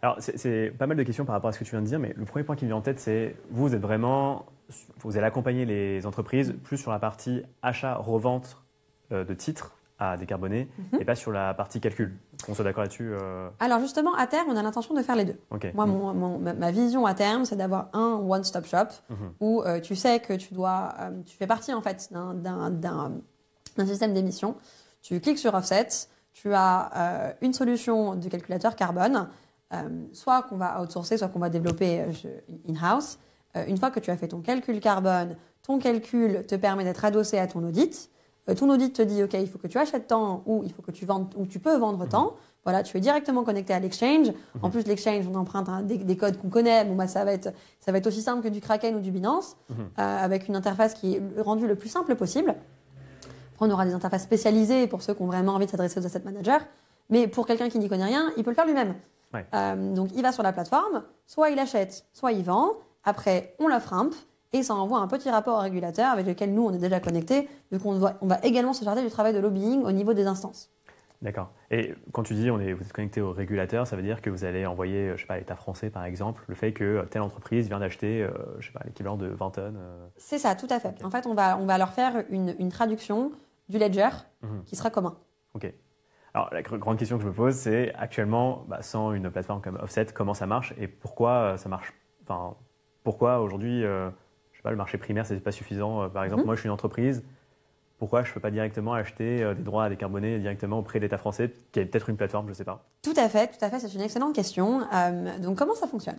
S1: Alors, c'est, c'est pas mal de questions par rapport à ce que tu viens de dire, mais le premier point qui me vient en tête, c'est vous, vous êtes vraiment, vous allez accompagner les entreprises plus sur la partie achat-revente euh, de titres à décarboner mm-hmm. et pas sur la partie calcul. Qu'on soit d'accord là-dessus euh...
S2: Alors justement, à terme, on a l'intention de faire les deux.
S1: Okay.
S2: Moi, mm-hmm. mon, mon, ma, ma vision à terme, c'est d'avoir un one-stop shop mm-hmm. où euh, tu sais que tu dois, euh, tu fais partie en fait d'un, d'un, d'un, d'un système d'émission. Tu cliques sur Offset, tu as euh, une solution du calculateur carbone, euh, soit qu'on va outsourcer, soit qu'on va développer euh, in-house. Euh, une fois que tu as fait ton calcul carbone, ton calcul te permet d'être adossé à ton audit. Euh, ton audit te dit, OK, il faut que tu achètes tant ou il faut que tu vendes, ou tu peux vendre tant. Mmh. Voilà, tu es directement connecté à l'exchange. Mmh. En plus, l'exchange, on emprunte hein, des, des codes qu'on connaît. Bon, bah, ça va être, ça va être aussi simple que du Kraken ou du Binance, mmh. euh, avec une interface qui est rendue le plus simple possible. Après, on aura des interfaces spécialisées pour ceux qui ont vraiment envie de s'adresser aux asset managers. Mais pour quelqu'un qui n'y connaît rien, il peut le faire lui-même.
S1: Ouais.
S2: Euh, donc, il va sur la plateforme, soit il achète, soit il vend. Après, on l'offre un peu. Et ça envoie un petit rapport au régulateur avec lequel nous, on est déjà connectés, vu qu'on doit, on va également se charger du travail de lobbying au niveau des instances.
S1: D'accord. Et quand tu dis on est, vous êtes connecté au régulateur, ça veut dire que vous allez envoyer, je sais pas, à l'État français par exemple, le fait que telle entreprise vient d'acheter, euh, je sais pas, l'équivalent de vingt tonnes. Euh...
S2: C'est ça, tout à fait. Okay. En fait, on va, on va leur faire une, une traduction du ledger mm-hmm. qui sera commun.
S1: Ok. Alors la grande question que je me pose, c'est actuellement, bah, sans une plateforme comme Offset, comment ça marche et pourquoi ça marche. Enfin, pourquoi aujourd'hui euh, le marché primaire, ce n'est pas suffisant. Par exemple, mmh. moi, je suis une entreprise. Pourquoi je ne peux pas directement acheter des droits à décarboner directement auprès de l'État français, qui a peut-être une plateforme, je ne sais pas.
S2: Tout à fait, tout à fait. C'est une excellente question. Euh, donc, comment ça fonctionne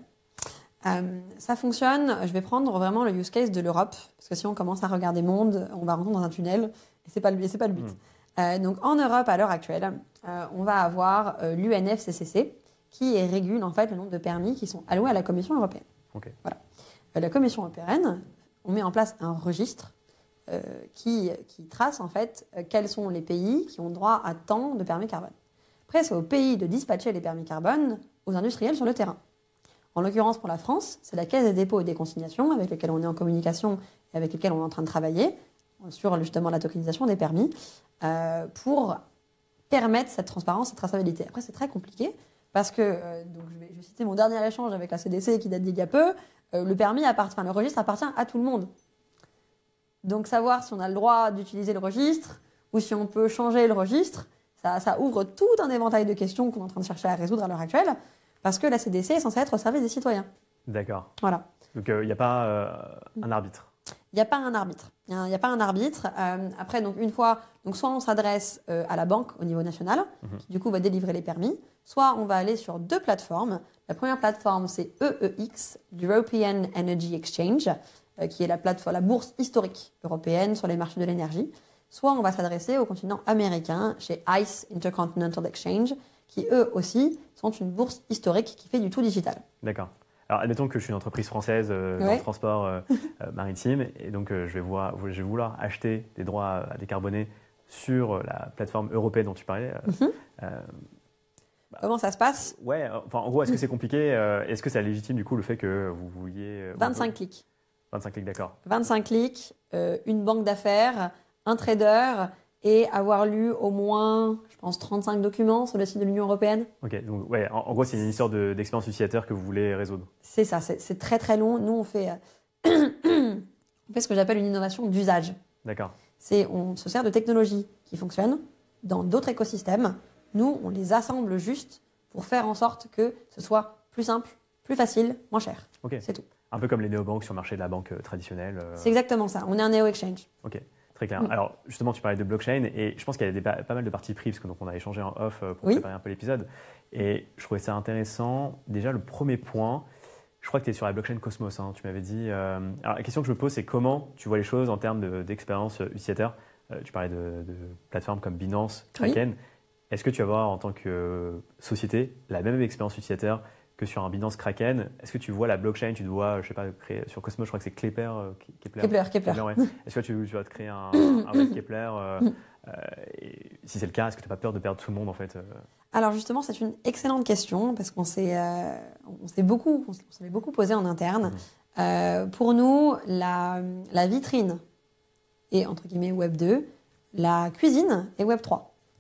S2: euh, Ça fonctionne, je vais prendre vraiment le use case de l'Europe, parce que si on commence à regarder monde, on va rentrer dans un tunnel, et ce n'est pas, pas le but. Mmh. Euh, donc, en Europe, à l'heure actuelle, euh, on va avoir euh, l'U N F C C C, qui régule en fait le nombre de permis qui sont alloués à la Commission européenne.
S1: Okay.
S2: Voilà. La Commission européenne, on met en place un registre euh, qui, qui trace en fait euh, quels sont les pays qui ont droit à tant de permis carbone. Après, c'est aux pays de dispatcher les permis carbone aux industriels sur le terrain. En l'occurrence, pour la France, c'est la Caisse des dépôts et des consignations avec laquelle on est en communication et avec laquelle on est en train de travailler sur justement la tokenisation des permis euh, pour permettre cette transparence et traçabilité. Après, c'est très compliqué parce que, euh, donc je vais, je vais citer mon dernier échange avec la C D C qui date d'il y a peu, euh, le permis appartient, enfin, le registre appartient à tout le monde. Donc savoir si on a le droit d'utiliser le registre ou si on peut changer le registre, ça, ça ouvre tout un éventail de questions qu'on est en train de chercher à résoudre à l'heure actuelle parce que la C D C est censée être au service des citoyens.
S1: D'accord.
S2: Voilà.
S1: Donc il euh, n'y a pas euh, un arbitre.
S2: Il n'y a pas un arbitre. Il n'y a, a pas un arbitre. Euh, après, donc une fois, donc soit on s'adresse euh, à la banque au niveau national, mm-hmm. qui du coup va délivrer les permis, soit on va aller sur deux plateformes. La première plateforme, c'est E E X, l'European Energy Exchange, euh, qui est la, plateforme, la bourse historique européenne sur les marchés de l'énergie. Soit on va s'adresser au continent américain, chez I C E, Intercontinental Exchange, qui eux aussi sont une bourse historique qui fait du tout digital.
S1: D'accord. Alors, admettons que je suis une entreprise française euh, ouais. dans le transport euh, euh, maritime et donc euh, je, vais voir, je vais vouloir acheter des droits à décarboner sur la plateforme européenne dont tu parlais. Euh, mm-hmm. euh,
S2: bah, Comment ça se passe?
S1: Ouais, enfin, en gros, est-ce que c'est compliqué euh, Est-ce que ça légitime du coup le fait que vous vouliez… Vous
S2: vingt-cinq
S1: vous...
S2: clics.
S1: vingt-cinq clics, d'accord.
S2: vingt-cinq clics, euh, une banque d'affaires, un trader et avoir lu au moins, je pense, trente-cinq documents sur le site de l'Union européenne.
S1: Ok, donc ouais, en, en gros, c'est une histoire de, d'expérience utilisateur que vous voulez résoudre.
S2: C'est ça, c'est, c'est très très long. Nous, on fait, euh, on fait ce que j'appelle une innovation d'usage.
S1: D'accord.
S2: C'est, on se sert de technologies qui fonctionnent dans d'autres écosystèmes. Nous, on les assemble juste pour faire en sorte que ce soit plus simple, plus facile, moins cher.
S1: Ok.
S2: C'est tout.
S1: Un peu comme les néobanques sur le marché de la banque traditionnelle. Euh...
S2: C'est exactement ça. On est un néo-exchange.
S1: Ok. Très clair. Mm. Alors, justement, tu parlais de blockchain et je pense qu'il y a des, pas mal de parties pris parce que donc, on a échangé en off pour oui. préparer un peu l'épisode. Et je trouvais ça intéressant. Déjà, le premier point, je crois que tu es sur la blockchain Cosmos, hein, tu m'avais dit. Euh... Alors, la question que je me pose, c'est comment tu vois les choses en termes de, d'expérience utilisateur. Euh, tu parlais de, de plateformes comme Binance, Kraken. Oui. Est-ce que tu vas avoir en tant que société la même expérience utilisateur que sur un Binance Kraken? Est-ce que tu vois la blockchain, tu dois, je sais pas, créer sur Cosmos, je crois que c'est Kepler, euh, Kepler.
S2: Kepler, Kepler.
S1: Kepler ouais. Est-ce que tu, tu vas te créer un, un web Kepler euh, euh, et si c'est le cas, est-ce que tu n'as pas peur de perdre tout le monde en fait?
S2: Alors justement, c'est une excellente question parce qu'on s'est, euh, on s'est beaucoup, on s'est beaucoup posé en interne. Mmh. Euh, pour nous, la, la vitrine est entre guillemets Web deux, la cuisine est Web trois.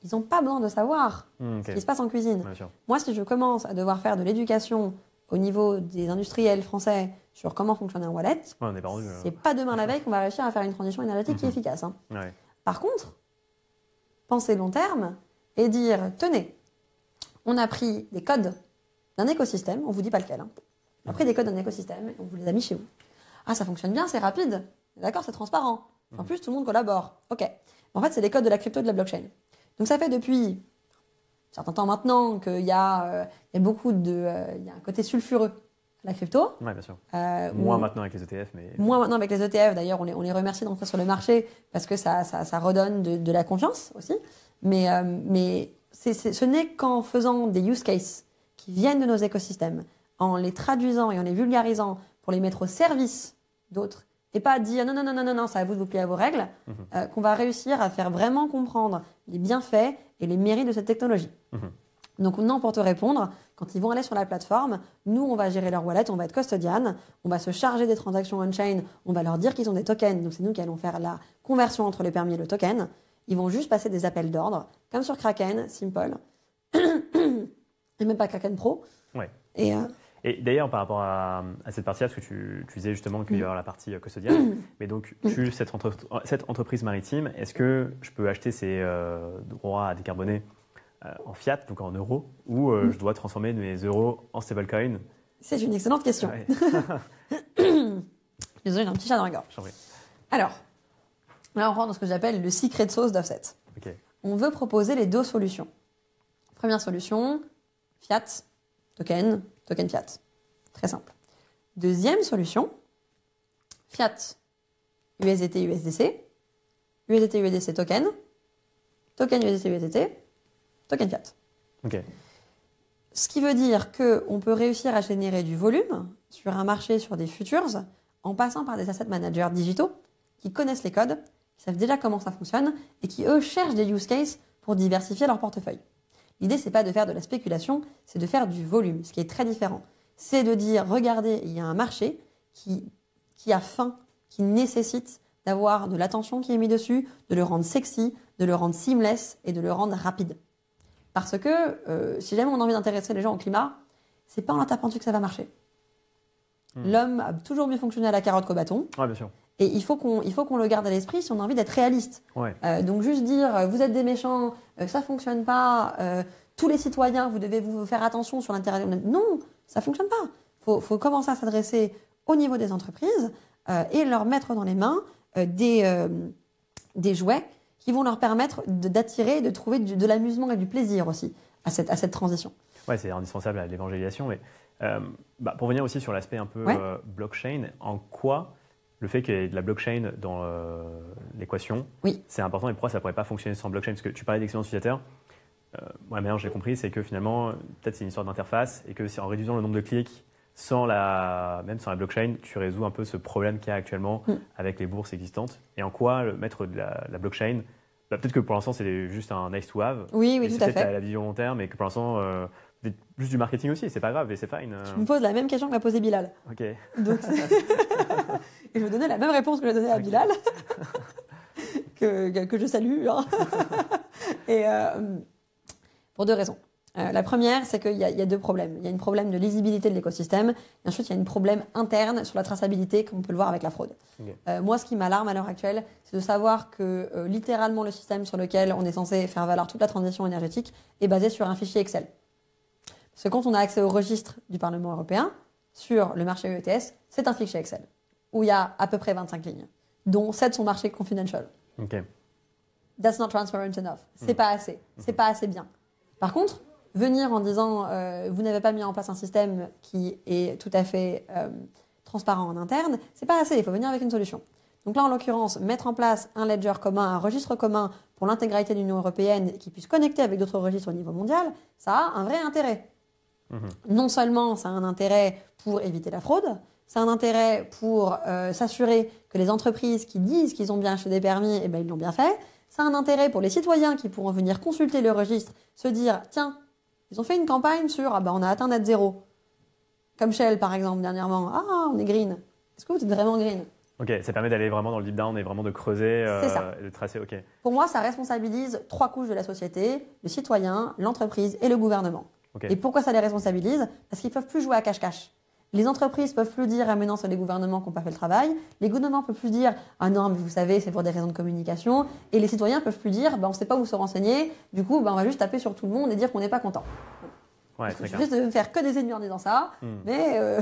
S2: ils n'ont pas besoin de savoir
S1: mmh, okay.
S2: ce qui se passe en cuisine.
S1: Ouais,
S2: Moi, si je commence à devoir faire de l'éducation au niveau des industriels français sur comment fonctionne un wallet,
S1: ouais, on est pas rendu,
S2: c'est
S1: euh...
S2: pas demain la veille qu'on va réussir à faire une transition énergétique mmh. qui est efficace. Hein.
S1: Ouais.
S2: Par contre, penser long terme et dire, tenez, on a pris des codes d'un écosystème, on vous dit pas lequel, hein. on a pris des codes d'un écosystème et on vous les a mis chez vous. Ah, ça fonctionne bien, c'est rapide. D'accord, c'est transparent. En plus, tout le monde collabore. OK. En fait, c'est les codes de la crypto et de la blockchain. Donc, ça fait depuis un certain temps maintenant qu'il y a, euh, il y a beaucoup de... Euh, il y a un côté sulfureux à la crypto.
S1: Oui, bien sûr.
S2: Euh,
S1: moins
S2: où,
S1: maintenant avec les E T F. Mais...
S2: Moins maintenant avec les E T F. D'ailleurs, on les, on les remercie d'entrer sur le marché parce que ça, ça, ça redonne de, de la confiance aussi. Mais, euh, mais c'est, c'est, ce n'est qu'en faisant des use cases qui viennent de nos écosystèmes, en les traduisant et en les vulgarisant pour les mettre au service d'autres, et pas dire non, non, non, non, non, non, c'est à vous de vous plier à vos règles, mmh. euh, qu'on va réussir à faire vraiment comprendre les bienfaits et les mérites de cette technologie. Mmh. Donc non, pour te répondre, quand ils vont aller sur la plateforme, nous, on va gérer leur wallet, on va être custodian, on va se charger des transactions on-chain, on va leur dire qu'ils ont des tokens, donc c'est nous qui allons faire la conversion entre le permis et le token. Ils vont juste passer des appels d'ordre, comme sur Kraken, Simple, et même pas Kraken Pro.
S1: Ouais.
S2: Et... Euh,
S1: Et d'ailleurs, par rapport à, à cette partie-là, parce que tu, tu disais justement qu'il y aura la partie custodienne, mais donc je suis cette, entre, cette entreprise maritime, est-ce que je peux acheter ces euh, droits à décarboner euh, en fiat, donc en euros, ou euh, je dois transformer mes euros en stablecoin?
S2: C'est une excellente question. Ouais. Désolé, j'ai un petit chat dans la gorge. Alors, là on rentre dans ce que j'appelle le secret sauce d'Offset.
S1: Okay.
S2: On veut proposer les deux solutions. Première solution, fiat, token, token fiat. Très simple. Deuxième solution, fiat, U S D T, U S D C, U S D T, U S D C token, token U S D T, U S D T, token fiat.
S1: Okay.
S2: Ce qui veut dire qu'on peut réussir à générer du volume sur un marché, sur des futures, en passant par des asset managers digitaux qui connaissent les codes, qui savent déjà comment ça fonctionne et qui, eux, cherchent des use cases pour diversifier leur portefeuille. L'idée, c'est pas de faire de la spéculation, c'est de faire du volume, ce qui est très différent. C'est de dire, regardez, il y a un marché qui, qui a faim, qui nécessite d'avoir de l'attention qui est mise dessus, de le rendre sexy, de le rendre seamless et de le rendre rapide. Parce que euh, si jamais on a envie d'intéresser les gens au climat, c'est pas en la tapant dessus que ça va marcher. Mmh. L'homme a toujours mieux fonctionné à la carotte qu'au bâton.
S1: Ouais, bien sûr.
S2: Et il faut qu'on, il faut qu'on le garde à l'esprit si on a envie d'être réaliste.
S1: Ouais.
S2: Euh, donc juste dire, euh, vous êtes des méchants, euh, ça fonctionne pas, euh, tous les citoyens, vous devez vous faire attention sur l'intérêt. Non, ça fonctionne pas. Faut, faut commencer à s'adresser au niveau des entreprises euh, et leur mettre dans les mains euh, des, euh, des jouets qui vont leur permettre de, d'attirer, de trouver du, de l'amusement et du plaisir aussi à cette, à cette transition.
S1: Ouais, c'est indispensable à l'évangélisation. Mais euh, bah, pour venir aussi sur l'aspect un peu
S2: ouais.
S1: euh, blockchain, en quoi le fait qu'il y ait de la blockchain dans euh, l'équation,
S2: oui.
S1: c'est important, et pourquoi ça ne pourrait pas fonctionner sans blockchain? Parce que tu parlais d'expérience utilisateur. Euh, moi, la manière dont j'ai compris, c'est que finalement, peut-être c'est une histoire d'interface et que c'est en réduisant le nombre de clics, sans la, même sans la blockchain, tu résous un peu ce problème qu'il y a actuellement mm. avec les bourses existantes. Et en quoi le, mettre de la, la blockchain, bah, peut-être que pour l'instant, c'est juste un nice to have.
S2: Oui, oui,
S1: tout
S2: à fait.
S1: C'est peut-être la vision long terme, mais que pour l'instant, euh, juste du marketing aussi, c'est pas grave et c'est fine. Euh...
S2: Je me pose la même question que m'a posé Bilal.
S1: Ok.
S2: Donc, et je vais donner la même réponse que j'ai donnée à okay. Bilal, que, que je salue. Hein. Et euh, pour deux raisons. Euh, la première, c'est qu'il y, y a deux problèmes. Il y a un problème de lisibilité de l'écosystème, et ensuite il y a un problème interne sur la traçabilité, comme on peut le voir avec la fraude. Okay. Euh, moi, ce qui m'alarme à l'heure actuelle, c'est de savoir que euh, littéralement le système sur lequel on est censé faire valoir toute la transition énergétique est basé sur un fichier Excel. Parce que quand on a accès au registre du Parlement européen sur le marché E T S, c'est un fichier Excel où il y a à peu près vingt-cinq lignes, dont sept sont marquées confidential.
S1: Okay.
S2: That's not transparent enough. C'est mmh. pas assez. C'est mmh. pas assez bien. Par contre, venir en disant euh, vous n'avez pas mis en place un système qui est tout à fait euh, transparent en interne, c'est pas assez. Il faut venir avec une solution. Donc là, en l'occurrence, mettre en place un ledger commun, un registre commun pour l'intégralité de l'Union européenne qui puisse connecter avec d'autres registres au niveau mondial, ça a un vrai intérêt. Mmh. Non seulement ça a un intérêt pour éviter la fraude, ça a un intérêt pour euh, s'assurer que les entreprises qui disent qu'ils ont bien acheté des permis, eh ben, ils l'ont bien fait. Ça a un intérêt pour les citoyens qui pourront venir consulter le registre, se dire tiens, ils ont fait une campagne sur ah ben, on a atteint net zéro. Comme Shell par exemple dernièrement, ah on est green. Est-ce que vous êtes vraiment green?
S1: Ok, ça permet d'aller vraiment dans le deep down et vraiment de creuser, euh,
S2: C'est ça.
S1: de tracer. Ok.
S2: Pour moi, ça responsabilise trois couches de la société, le citoyen, l'entreprise et le gouvernement.
S1: Okay.
S2: Et pourquoi ça les responsabilise? Parce qu'ils ne peuvent plus jouer à cache-cache. Les entreprises peuvent plus dire ah mais non, c'est les gouvernements qui n'ont pas fait le travail. Les gouvernements peuvent plus dire ah non mais vous savez c'est pour des raisons de communication. Et les citoyens peuvent plus dire bah, on ne sait pas où se renseigner. Du coup bah, on va juste taper sur tout le monde et dire qu'on n'est pas content.
S1: Ouais,
S2: Il suffit de faire que des ennemis en disant ça. Hmm. Mais euh,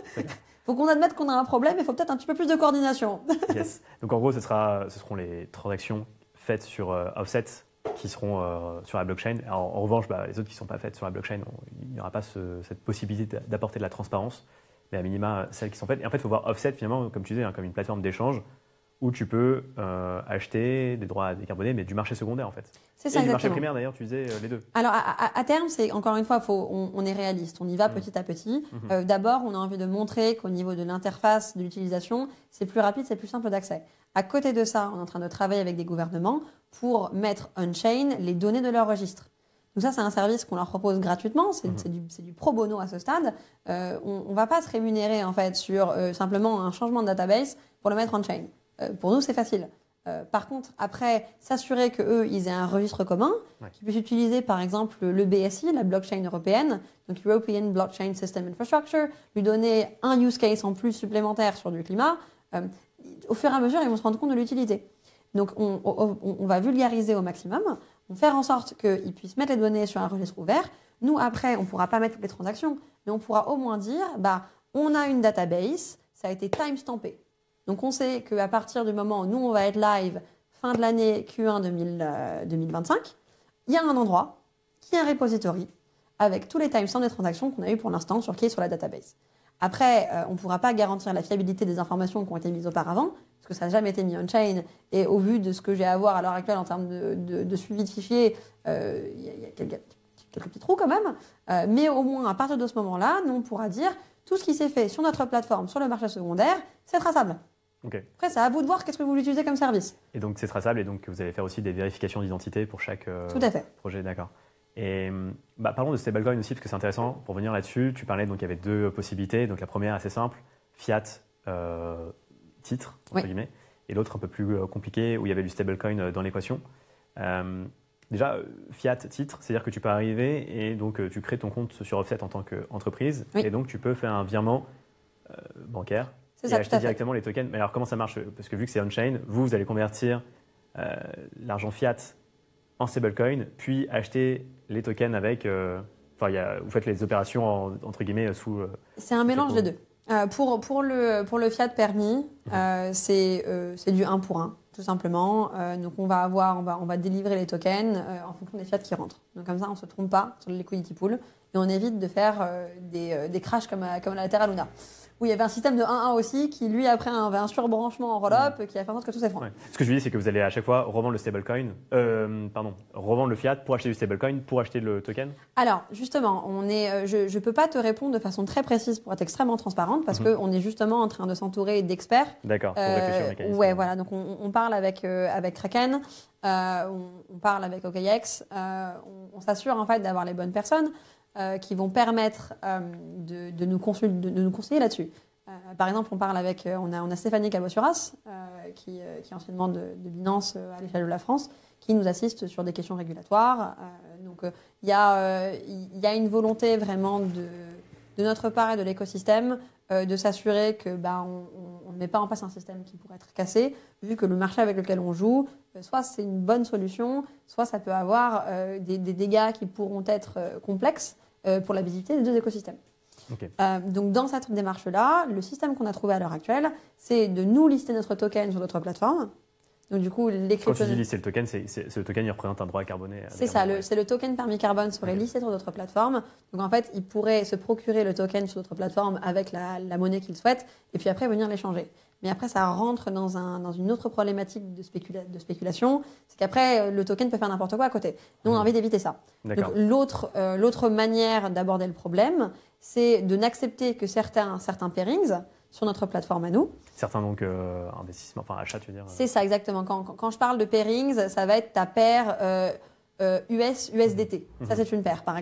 S2: faut qu'on admette qu'on a un problème et il faut peut-être un petit peu plus de coordination.
S1: Yes. Donc en gros ce sera, ce seront les transactions faites sur euh, offset qui seront euh, sur la blockchain. Alors, en revanche, bah, les autres qui ne sont pas faites sur la blockchain, on, il n'y aura pas ce, cette possibilité d'apporter de la transparence, mais à minima, celles qui sont faites. Et en fait, il faut voir Offset, finalement, comme tu disais, hein, comme une plateforme d'échange où tu peux euh, acheter des droits à décarboner, mais du marché secondaire, en fait.
S2: C'est ça,
S1: et
S2: exactement.
S1: Du marché primaire, d'ailleurs, tu disais euh, les deux.
S2: Alors, à, à, à terme, c'est encore une fois, faut, on, on est réaliste, on y va mmh. petit à petit. Mmh. Euh, D'abord, on a envie de montrer qu'au niveau de l'interface, de l'utilisation, c'est plus rapide, c'est plus simple d'accès. À côté de ça, on est en train de travailler avec des gouvernements pour mettre on-chain les données de leur registre. Donc ça, c'est un service qu'on leur propose gratuitement, c'est mmh. du, du pro bono à ce stade. Euh, on ne va pas se rémunérer en fait sur euh, simplement un changement de database pour le mettre on-chain. Euh, pour nous, c'est facile. Euh, par contre, après, s'assurer qu'eux, ils aient un registre commun ouais. qui puisse utiliser, par exemple, le B S I, la blockchain européenne, donc European Blockchain System Infrastructure, lui donner un use case en plus supplémentaire sur du climat, euh, au fur et à mesure, ils vont se rendre compte de l'utilité. Donc, on, on, on va vulgariser au maximum, on va faire en sorte qu'ils puissent mettre les données sur un registre ouvert. Nous, après, on ne pourra pas mettre toutes les transactions, mais on pourra au moins dire, bah, on a une database, ça a été time-stampé. Donc, on sait qu'à partir du moment où nous, on va être live fin de l'année Q un deux mille vingt-cinq, il y a un endroit qui est un repository avec tous les timestamps des transactions qu'on a eues pour l'instant sur qui est sur la database. Après, euh, on ne pourra pas garantir la fiabilité des informations qui ont été mises auparavant, parce que ça n'a jamais été mis on-chain. Et au vu de ce que j'ai à voir à l'heure actuelle en termes de, de, de suivi de fichiers, euh, il y a, il y a quelques, quelques petits trous quand même. Euh, mais au moins, à partir de ce moment-là, nous, on pourra dire tout ce qui s'est fait sur notre plateforme, sur le marché secondaire, c'est traçable.
S1: Okay.
S2: Après, c'est à vous de voir qu'est-ce que vous utilisez comme service.
S1: Et donc, c'est traçable et donc vous allez faire aussi des vérifications d'identité pour chaque euh,
S2: Tout à fait.
S1: projet, d'accord. Et bah, parlons de stablecoin aussi, parce que c'est intéressant. Pour venir là-dessus, tu parlais donc il y avait deux possibilités. Donc la première, assez simple, fiat, euh, titre, entre oui. guillemets. Et l'autre, un peu plus euh, compliqué, où il y avait du stablecoin dans l'équation. Euh, déjà, fiat, titre, c'est-à-dire que tu peux arriver et donc tu crées ton compte sur Offset en tant qu'entreprise. Oui. Et donc, tu peux faire un virement euh, bancaire et
S2: ça,
S1: acheter directement les tokens. Mais alors, comment ça marche? Parce que vu que c'est on-chain, vous, vous allez convertir euh, l'argent fiat en stablecoin, puis acheter les tokens avec... Euh, enfin, y a, vous faites les opérations, en, entre guillemets, sous... Euh,
S2: c'est un mélange des deux. Euh, pour, pour, le, pour le fiat permis, mmh. euh, c'est euh, du un pour un, tout simplement. Euh, donc, on va, avoir, on, va, on va délivrer les tokens euh, en fonction des fiat qui rentrent. Donc, comme ça, on ne se trompe pas sur le liquidity pool et on évite de faire euh, des, euh, des crashs comme, comme la Terra Luna. Où il y avait un système de un un aussi qui, lui, après, avait un surbranchement en roll-up mmh. qui a fait en sorte que tout s'effondre.
S1: Ouais. Ce que je veux dire, c'est que vous allez à chaque fois revendre le stablecoin, euh, pardon, revendre le fiat pour acheter du stablecoin, pour acheter le token. Alors,
S2: justement, on est, je ne peux pas te répondre de façon très précise pour être extrêmement transparente parce mmh. qu'on est justement en train de s'entourer d'experts.
S1: D'accord, pour euh, réfléchir au mécanisme.
S2: Ouais, voilà. Donc, on, on parle avec, euh, avec Kraken, euh, on, on parle avec O K X, euh, on, on s'assure en fait d'avoir les bonnes personnes. Euh, qui vont permettre euh, de, de, nous consul- de, de nous conseiller là-dessus. Euh, par exemple, on parle avec, euh, on, a, on a Stéphanie Calvo-Suras, euh, qui, euh, qui est anciennement de, de Binance euh, à l'échelle de la France, qui nous assiste sur des questions régulatoires. Euh, donc, il euh, y, euh, y a une volonté vraiment de, de notre part et de l'écosystème euh, de s'assurer que bah, on, on ne met pas en place un système qui pourrait être cassé, vu que le marché avec lequel on joue, euh, soit c'est une bonne solution, soit ça peut avoir euh, des, des dégâts qui pourront être euh, complexes euh, pour la visibilité des deux écosystèmes. Okay. Euh, donc dans cette démarche-là, le système qu'on a trouvé à l'heure actuelle, c'est de nous lister notre token sur d'autres plateformes. Donc du coup, les
S1: Quand tu dis lister le token, c'est, c'est, ce token il représente un droit à carboner.
S2: C'est ça, le, c'est le token permis carbone serait okay. listé sur d'autres plateformes. Donc en fait, il pourrait se procurer le token sur d'autres plateformes avec la, la monnaie qu'il souhaite, et puis après venir l'échanger. Mais après, ça rentre dans, un, dans une autre problématique de, spécula- de spéculation, c'est qu'après, le token peut faire n'importe quoi à côté. Nous, on a envie d'éviter ça.
S1: D'accord.
S2: Donc l'autre, euh, l'autre manière d'aborder le problème, c'est de n'accepter que certains, certains pairings sur notre plateforme à nous.
S1: Certains donc euh, investissements, enfin achats, tu veux dire.
S2: C'est ça, exactement. Quand, quand, quand je parle de pairings, ça va être ta paire euh, euh, U S U S D T. Mmh. Ça, c'est une paire, par exemple.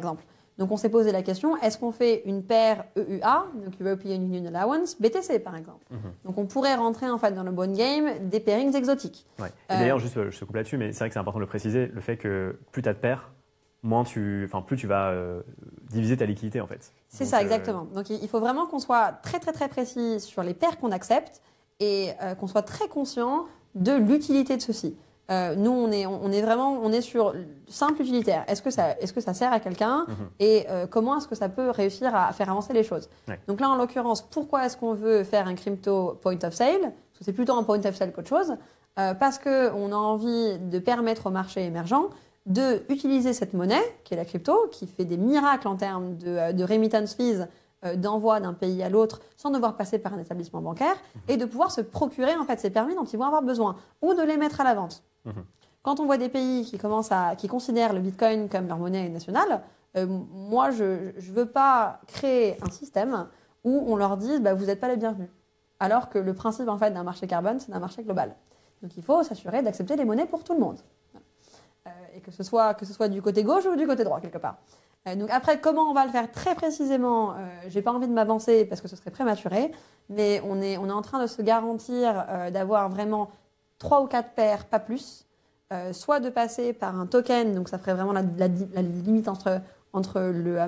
S2: Donc on s'est posé la question, est-ce qu'on fait une paire E U A, donc European Union Allowance, B T C par exemple. Mm-hmm. Donc on pourrait rentrer en fait dans le bond game des pairings exotiques.
S1: Ouais. Et euh, d'ailleurs, juste, je te coupe là-dessus, mais c'est vrai que c'est important de le préciser, le fait que plus tu as de paires, moins tu, enfin plus tu vas euh, diviser ta liquidité en fait.
S2: C'est ça, euh... exactement. Donc il faut vraiment qu'on soit très très très précis sur les paires qu'on accepte et euh, qu'on soit très conscient de l'utilité de ceci. Euh, nous, on est, on est vraiment, on est sur simple utilitaire. Est-ce que ça, est-ce que ça sert à quelqu'un mm-hmm. et euh, comment est-ce que ça peut réussir à faire avancer les choses. Ouais. Donc là, en l'occurrence, pourquoi est-ce qu'on veut faire un crypto point of sale? Parce que c'est plutôt un point of sale qu'autre chose. Euh, parce que on a envie de permettre au marché émergent de utiliser cette monnaie, qui est la crypto, qui fait des miracles en termes de, de remittance fees, euh, d'envoi d'un pays à l'autre, sans devoir passer par un établissement bancaire, mm-hmm. et de pouvoir se procurer en fait ces permis dont ils vont avoir besoin, ou de les mettre à la vente. Mmh. Quand on voit des pays qui commencent à, qui considèrent le Bitcoin comme leur monnaie nationale, euh, moi je ne veux pas créer un système où on leur dise bah, vous n'êtes pas les bienvenus. Alors que le principe en fait d'un marché carbone, c'est d'un marché global. Donc il faut s'assurer d'accepter les monnaies pour tout le monde. Euh, et que ce soit, que ce soit du côté gauche ou du côté droit quelque part. Euh, donc après, comment on va le faire très précisément, euh, j'ai pas envie de m'avancer parce que ce serait prématuré, mais on est, on est en train de se garantir euh, d'avoir vraiment trois ou quatre paires, pas plus, euh, soit de passer par un token, donc ça ferait vraiment la, la, la limite entre, entre le, euh,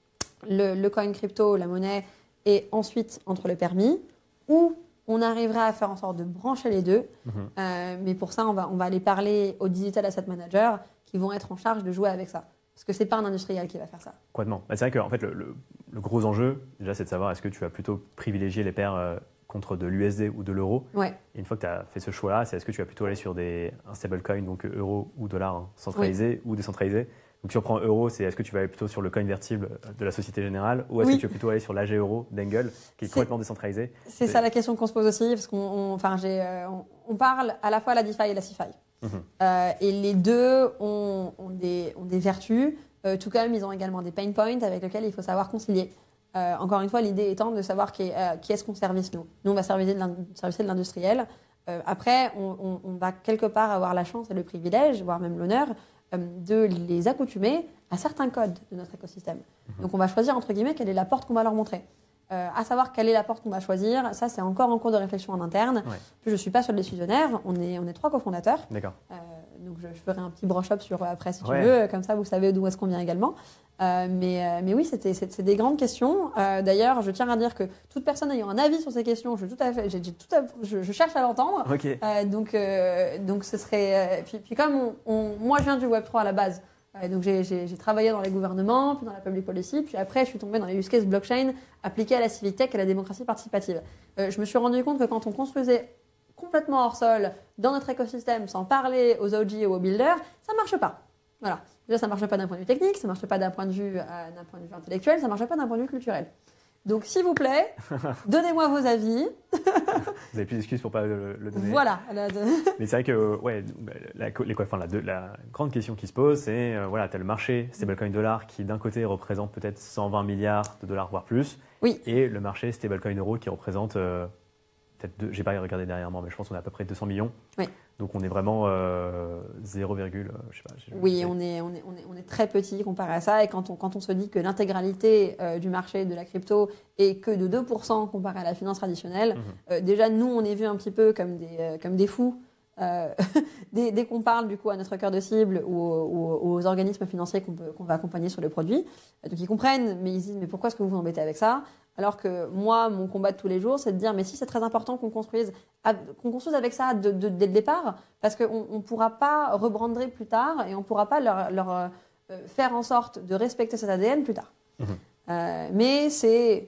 S2: le, le coin crypto, la monnaie, et ensuite entre le permis, ou on arrivera à faire en sorte de brancher les deux. Mm-hmm. Euh, mais pour ça, on va, on va aller parler aux digital asset managers qui vont être en charge de jouer avec ça. Parce que ce n'est pas un industriel qui va faire ça.
S1: Complètement. Bah, c'est vrai que en fait, le, le, le gros enjeu, déjà, c'est de savoir est-ce que tu vas plutôt privilégier les paires euh, contre de l'U S D ou de l'euro.
S2: Ouais.
S1: Et une fois que tu as fait ce choix-là, c'est est-ce que tu vas plutôt aller sur des, un stablecoin, donc euro ou dollar, hein, centralisé oui. ou décentralisé. Donc si on prend euro, c'est est-ce que tu vas aller plutôt sur le coin vertible de la Société Générale ou est-ce oui. que tu vas plutôt aller sur l'A G Euro d'Engle, qui est, est complètement décentralisé.
S2: C'est ça la question qu'on se pose aussi, parce qu'on on, enfin, j'ai, euh, on, on parle à la fois la DeFi et la CeFi. Mm-hmm. Euh, et les deux ont, ont, des, ont des vertus, euh, tout comme ils ont également des pain points avec lesquels il faut savoir concilier. Euh, encore une fois, l'idée étant de savoir qui, euh, qui est-ce qu'on service nous. Nous, on va servicer de l'industriel. Euh, après, on, on, on va quelque part avoir la chance et le privilège, voire même l'honneur, euh, de les accoutumer à certains codes de notre écosystème. Mmh. Donc, on va choisir, entre guillemets, quelle est la porte qu'on va leur montrer. Euh, à savoir quelle est la porte qu'on va choisir, ça, c'est encore en cours de réflexion en interne. Ouais. Je ne suis pas seul décisionnaire, on est, on est trois cofondateurs.
S1: D'accord. Euh,
S2: donc, je, je ferai un petit brush-up sur après, si
S1: ouais.
S2: tu veux. Comme ça, vous savez d'où est-ce qu'on vient également. Euh, mais, euh, mais oui, c'était, c'est, c'est des grandes questions. Euh, d'ailleurs, je tiens à dire que toute personne ayant un avis sur ces questions, je, tout à fait, j'ai, j'ai tout à, je, je cherche à l'entendre.
S1: Okay.
S2: Euh, donc, euh, donc, ce serait. Euh, puis, puis, comme on, on, moi, je viens du Web trois à la base, euh, donc j'ai, j'ai, j'ai travaillé dans les gouvernements, puis dans la public policy, puis après, je suis tombée dans les use cases blockchain appliqués à la civic tech et à la démocratie participative. Euh, je me suis rendu compte que quand on construisait complètement hors sol dans notre écosystème, sans parler aux O G et aux builders, ça marche pas. Voilà. Déjà, ça ne marche pas d'un point de vue technique, ça ne marche pas d'un point de vue, euh, d'un point de vue intellectuel, ça ne marche pas d'un point de vue culturel. Donc, s'il vous plaît, donnez-moi vos avis.
S1: Vous n'avez plus d'excuses pour ne pas le, le donner.
S2: Voilà. La, de...
S1: Mais c'est vrai que ouais, la, les, enfin, la, la grande question qui se pose, c'est euh, voilà, tu as le marché stablecoin dollar qui, d'un côté, représente peut-être cent vingt milliards de dollars, voire plus.
S2: Oui.
S1: Et le marché stablecoin euro qui représente, euh, peut-être, deux, j'ai pas regardé derrière moi, mais je pense qu'on a à peu près deux cents millions.
S2: Oui.
S1: Donc on est vraiment euh, zéro, je sais pas. Je,
S2: oui,
S1: je
S2: on est, on, est, on, est, on est très petit comparé à ça. Et quand on, quand on se dit que l'intégralité euh, du marché de la crypto est que de deux pour cent comparé à la finance traditionnelle, mm-hmm. euh, déjà nous, on est vu un petit peu comme des, euh, comme des fous. Euh, dès, dès qu'on parle du coup à notre cœur de cible ou aux, aux, aux organismes financiers qu'on, peut, qu'on va accompagner sur le produit. Donc ils comprennent, mais ils disent mais pourquoi est-ce que vous vous embêtez avec ça ? Alors que moi, mon combat de tous les jours, c'est de dire mais si c'est très important qu'on construise, qu'on construise avec ça de, de, dès le départ, parce qu'on ne pourra pas rebrander plus tard et on ne pourra pas leur, leur euh, faire en sorte de respecter cet A D N plus tard. Mmh. Euh, mais c'est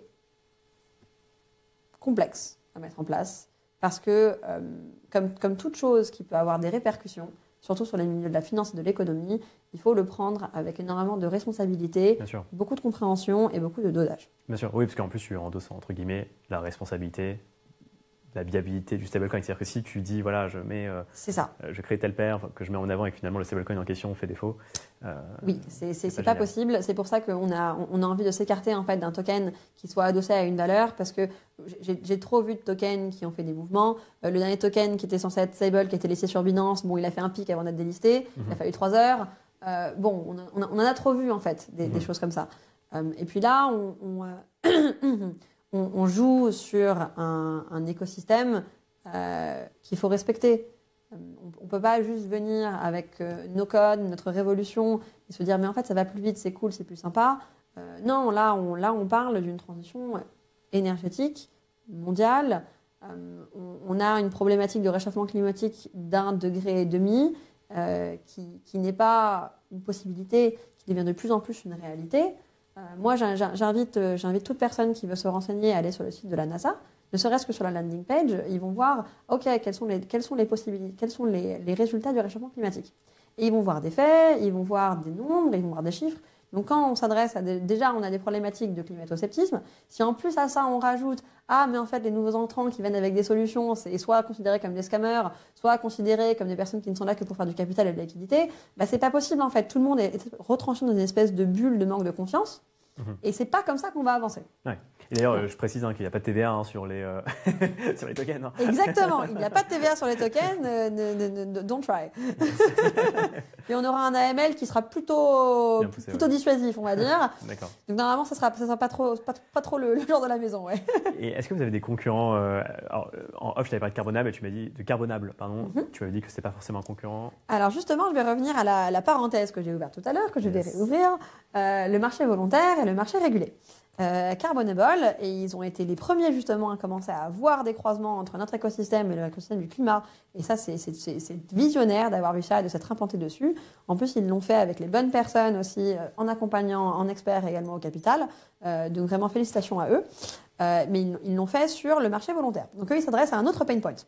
S2: complexe à mettre en place parce que euh, comme, comme toute chose qui peut avoir des répercussions, surtout sur les milieux de la finance et de l'économie, il faut le prendre avec énormément de responsabilité, beaucoup de compréhension et beaucoup de dosage.
S1: Bien sûr, oui, parce qu'en plus, tu endosses entre guillemets la responsabilité, la viabilité du stablecoin. C'est-à-dire que si tu dis, voilà, je mets, euh,
S2: c'est ça.
S1: Euh, je crée telle paire que je mets en avant et que finalement le stablecoin en question fait défaut.
S2: Euh, oui, c'est, c'est, c'est, c'est pas, pas possible. C'est pour ça qu'on a, on a envie de s'écarter en fait d'un token qui soit adossé à une valeur, parce que j'ai, j'ai trop vu de tokens qui ont fait des mouvements. Euh, le dernier token qui était censé être stable, qui a été laissé sur Binance, bon, il a fait un pic avant d'être délisté. Mm-hmm. Il a fallu trois heures. Euh, bon, on, a, on, a, on en a trop vu en fait des, mmh. des choses comme ça. Euh, et puis là, on, on, euh, on, on joue sur un, un écosystème euh, qu'il faut respecter. Euh, on ne peut pas juste venir avec euh, nos codes, notre révolution et se dire mais en fait ça va plus vite, c'est cool, c'est plus sympa. Euh, non, là on, là on parle d'une transition énergétique mondiale. Euh, on, on a une problématique de réchauffement climatique d'un degré et demi euh, qui, qui n'est pas une possibilité, qui devient de plus en plus une réalité. Euh, moi, j'invite, j'invite toute personne qui veut se renseigner à aller sur le site de la NASA, ne serait-ce que sur la landing page, ils vont voir, ok, quelles sont les, quelles sont les possibilités, quels sont les, les résultats du réchauffement climatique. Et ils vont voir des faits, ils vont voir des nombres, ils vont voir des chiffres. Donc quand on s'adresse à des, déjà on a des problématiques de climato-sceptisme, si en plus à ça on rajoute ah mais en fait les nouveaux entrants qui viennent avec des solutions c'est soit considérés comme des scammers, soit considérés comme des personnes qui ne sont là que pour faire du capital et de la liquidité, bah c'est pas possible en fait. Tout le monde est retranché dans une espèce de bulle de manque de confiance. Mmh. Et c'est pas comme ça qu'on va avancer.
S1: Ouais. Et d'ailleurs, euh, je précise hein, qu'il n'y a pas de T V A hein, sur, les, euh, sur les tokens. Hein.
S2: Exactement, il n'y a pas de T V A sur les tokens, euh, ne, ne, ne, don't try. Et on aura un A M L qui sera plutôt, poussé, plutôt ouais. dissuasif, on va dire. D'accord. Donc normalement, ça ne sera, ça sera pas trop, pas, pas trop le, le genre de la maison. Ouais.
S1: Et est-ce que vous avez des concurrents euh, alors, en off, je t'avais parlé de Carbonable et tu m'as dit de Carbonable, pardon. Mm-hmm. Tu m'avais dit que ce n'était pas forcément un concurrent.
S2: Alors justement, je vais revenir à la, la parenthèse que j'ai ouverte tout à l'heure, que je yes. vais réouvrir. Euh, le marché volontaire et le marché régulé. Euh, Carbonable, et ils ont été les premiers justement à commencer à voir des croisements entre notre écosystème et l'écosystème du climat. Et ça, c'est, c'est, c'est, c'est visionnaire d'avoir vu ça et de s'être implanté dessus. En plus, ils l'ont fait avec les bonnes personnes aussi, euh, en accompagnant, en experts également au capital. Euh, donc vraiment félicitations à eux. Euh, mais ils, ils l'ont fait sur le marché volontaire. Donc eux, ils s'adressent à un autre pain point.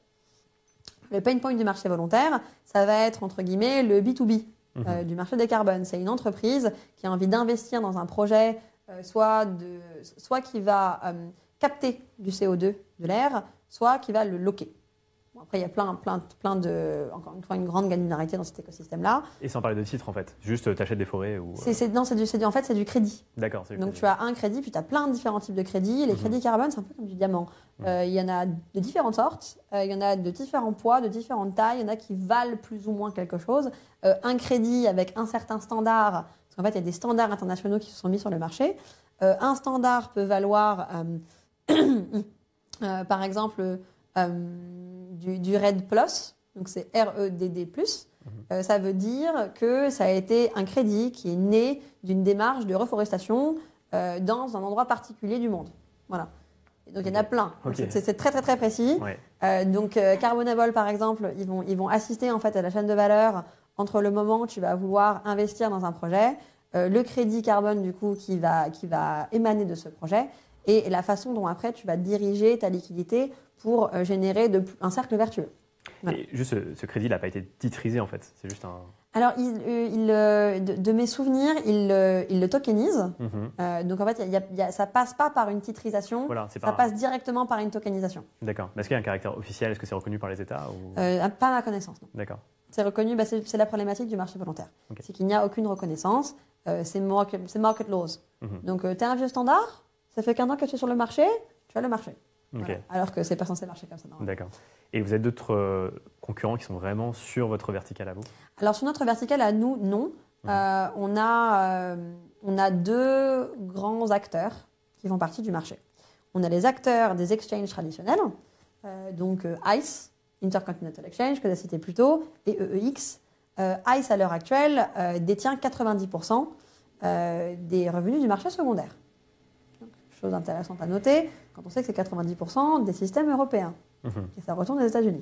S2: Le pain point du marché volontaire, ça va être entre guillemets le B deux B. Euh, du marché des carbones. C'est une entreprise qui a envie d'investir dans un projet euh, soit, de, soit qui va euh, capter du C O deux de l'air, soit qui va le loquer. Bon, après, il y a plein, plein, plein de, encore une fois, une grande granularité dans cet écosystème-là.
S1: Et sans parler de titres, en fait. Juste, tu achètes des forêts ou...
S2: c'est, c'est, Non, c'est du, c'est du, en fait, c'est du crédit.
S1: D'accord. C'est du
S2: Donc,
S1: crédit.
S2: tu as un crédit, puis tu as plein de différents types de crédits. Les mmh. crédits carbone, c'est un peu comme du diamant. Mmh. Euh, il y en a de différentes sortes. Euh, il y en a de différents poids, de différentes tailles. Il y en a qui valent plus ou moins quelque chose. Euh, un crédit avec un certain standard, parce qu'en fait, il y a des standards internationaux qui se sont mis sur le marché. Euh, un standard peut valoir, euh, euh, par exemple, euh, du, du R E D plus, donc c'est R E D D plus. Mmh. Euh, ça veut dire que ça a été un crédit qui est né d'une démarche de reforestation euh, dans un endroit particulier du monde. Voilà. Et donc, okay. il y en a plein. Okay. C'est, c'est très, très, très précis. Ouais. Euh, donc, euh, Carbonable, par exemple, ils vont, ils vont assister en fait, à la chaîne de valeur entre le moment où tu vas vouloir investir dans un projet, euh, le crédit carbone, du coup, qui va, qui va émaner de ce projet, et la façon dont, après, tu vas diriger ta liquidité pour euh, générer de, un cercle vertueux.
S1: Voilà. Et juste, ce, ce crédit, il n'a pas été titrisé, en fait. C'est juste un...
S2: Alors, il, il, euh, de, de mes souvenirs, il, euh, il le tokenise. Mm-hmm. Euh, donc, en fait, il y a, il y a, ça ne passe pas par une titrisation, voilà, ça passe un... directement par une tokenisation.
S1: D'accord. Mais est-ce qu'il y a un caractère officiel? Est-ce que c'est reconnu par les États ou...
S2: euh, Pas à ma connaissance, non.
S1: D'accord.
S2: C'est reconnu, bah c'est, c'est la problématique du marché volontaire. Okay. C'est qu'il n'y a aucune reconnaissance. Euh, c'est, market, c'est market laws. Mm-hmm. Donc, euh, tu es un vieux standard, ça fait qu'un an que tu es sur le marché, tu as le marché. Okay. Voilà. Alors que ce n'est pas censé marcher comme ça. Non.
S1: D'accord. Et vous avez d'autres euh, concurrents qui sont vraiment sur votre verticale à vous?
S2: Alors, sur notre verticale à nous, non. Mmh. Euh, on, a, euh, on a deux grands acteurs qui font partie du marché. On a les acteurs des exchanges traditionnels, euh, donc euh, I C E, Intercontinental Exchange, que tu as cité plus tôt, et E E X. Euh, I C E, à l'heure actuelle, euh, détient quatre-vingt-dix pour cent euh, des revenus du marché secondaire. Donc, chose intéressante à noter, quand on sait que c'est quatre-vingt-dix pour cent des systèmes européens. Mmh. Et ça retourne aux États-Unis.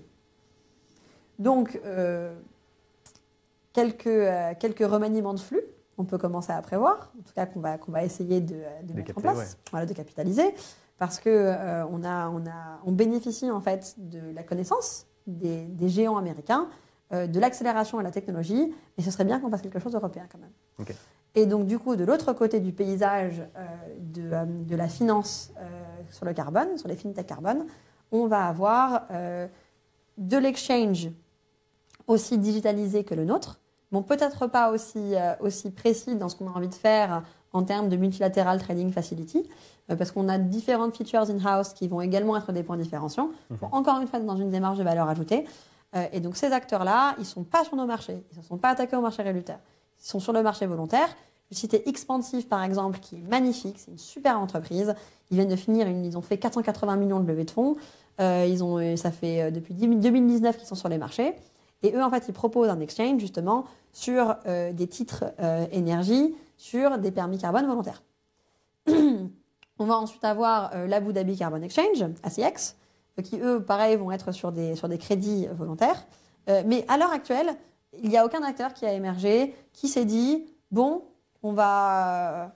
S2: Donc, euh, quelques, euh, quelques remaniements de flux, on peut commencer à prévoir, en tout cas qu'on va, qu'on va essayer de, de mettre
S1: capter,
S2: en place,
S1: ouais.
S2: voilà, de capitaliser, parce qu'on euh, on a, on a, on bénéficie en fait de la connaissance des, des géants américains, euh, de l'accélération et la technologie, et ce serait bien qu'on fasse quelque chose d'européen quand même.
S1: Okay.
S2: Et donc, du coup, de l'autre côté du paysage euh, de, euh, de la finance euh, sur le carbone, sur les fintech carbone, on va avoir euh, de l'exchange aussi digitalisé que le nôtre, bon, peut-être pas aussi, euh, aussi précis dans ce qu'on a envie de faire en termes de multilateral trading facility, euh, parce qu'on a différentes features in-house qui vont également être des points différenciants, mmh. pour, encore une fois dans une démarche de valeur ajoutée. Euh, et donc ces acteurs-là, ils ne sont pas sur nos marchés, ils ne sont pas attaqués au marché régulateur. sont sur le marché volontaire. Je citais Xpansiv, par exemple, qui est magnifique. C'est une super entreprise. Ils viennent de finir, une, ils ont fait quatre cent quatre-vingts millions de levée de fonds. Euh, ils ont, ça fait euh, depuis deux mille dix-neuf qu'ils sont sur les marchés. Et eux, en fait, ils proposent un exchange, justement, sur euh, des titres euh, énergie, sur des permis carbone volontaires. On va ensuite avoir euh, l'Abu Dhabi Carbon Exchange, A C X, euh, qui, eux, pareil, vont être sur des, sur des crédits volontaires. Euh, mais à l'heure actuelle, il n'y a aucun acteur qui a émergé, qui s'est dit, bon, on va...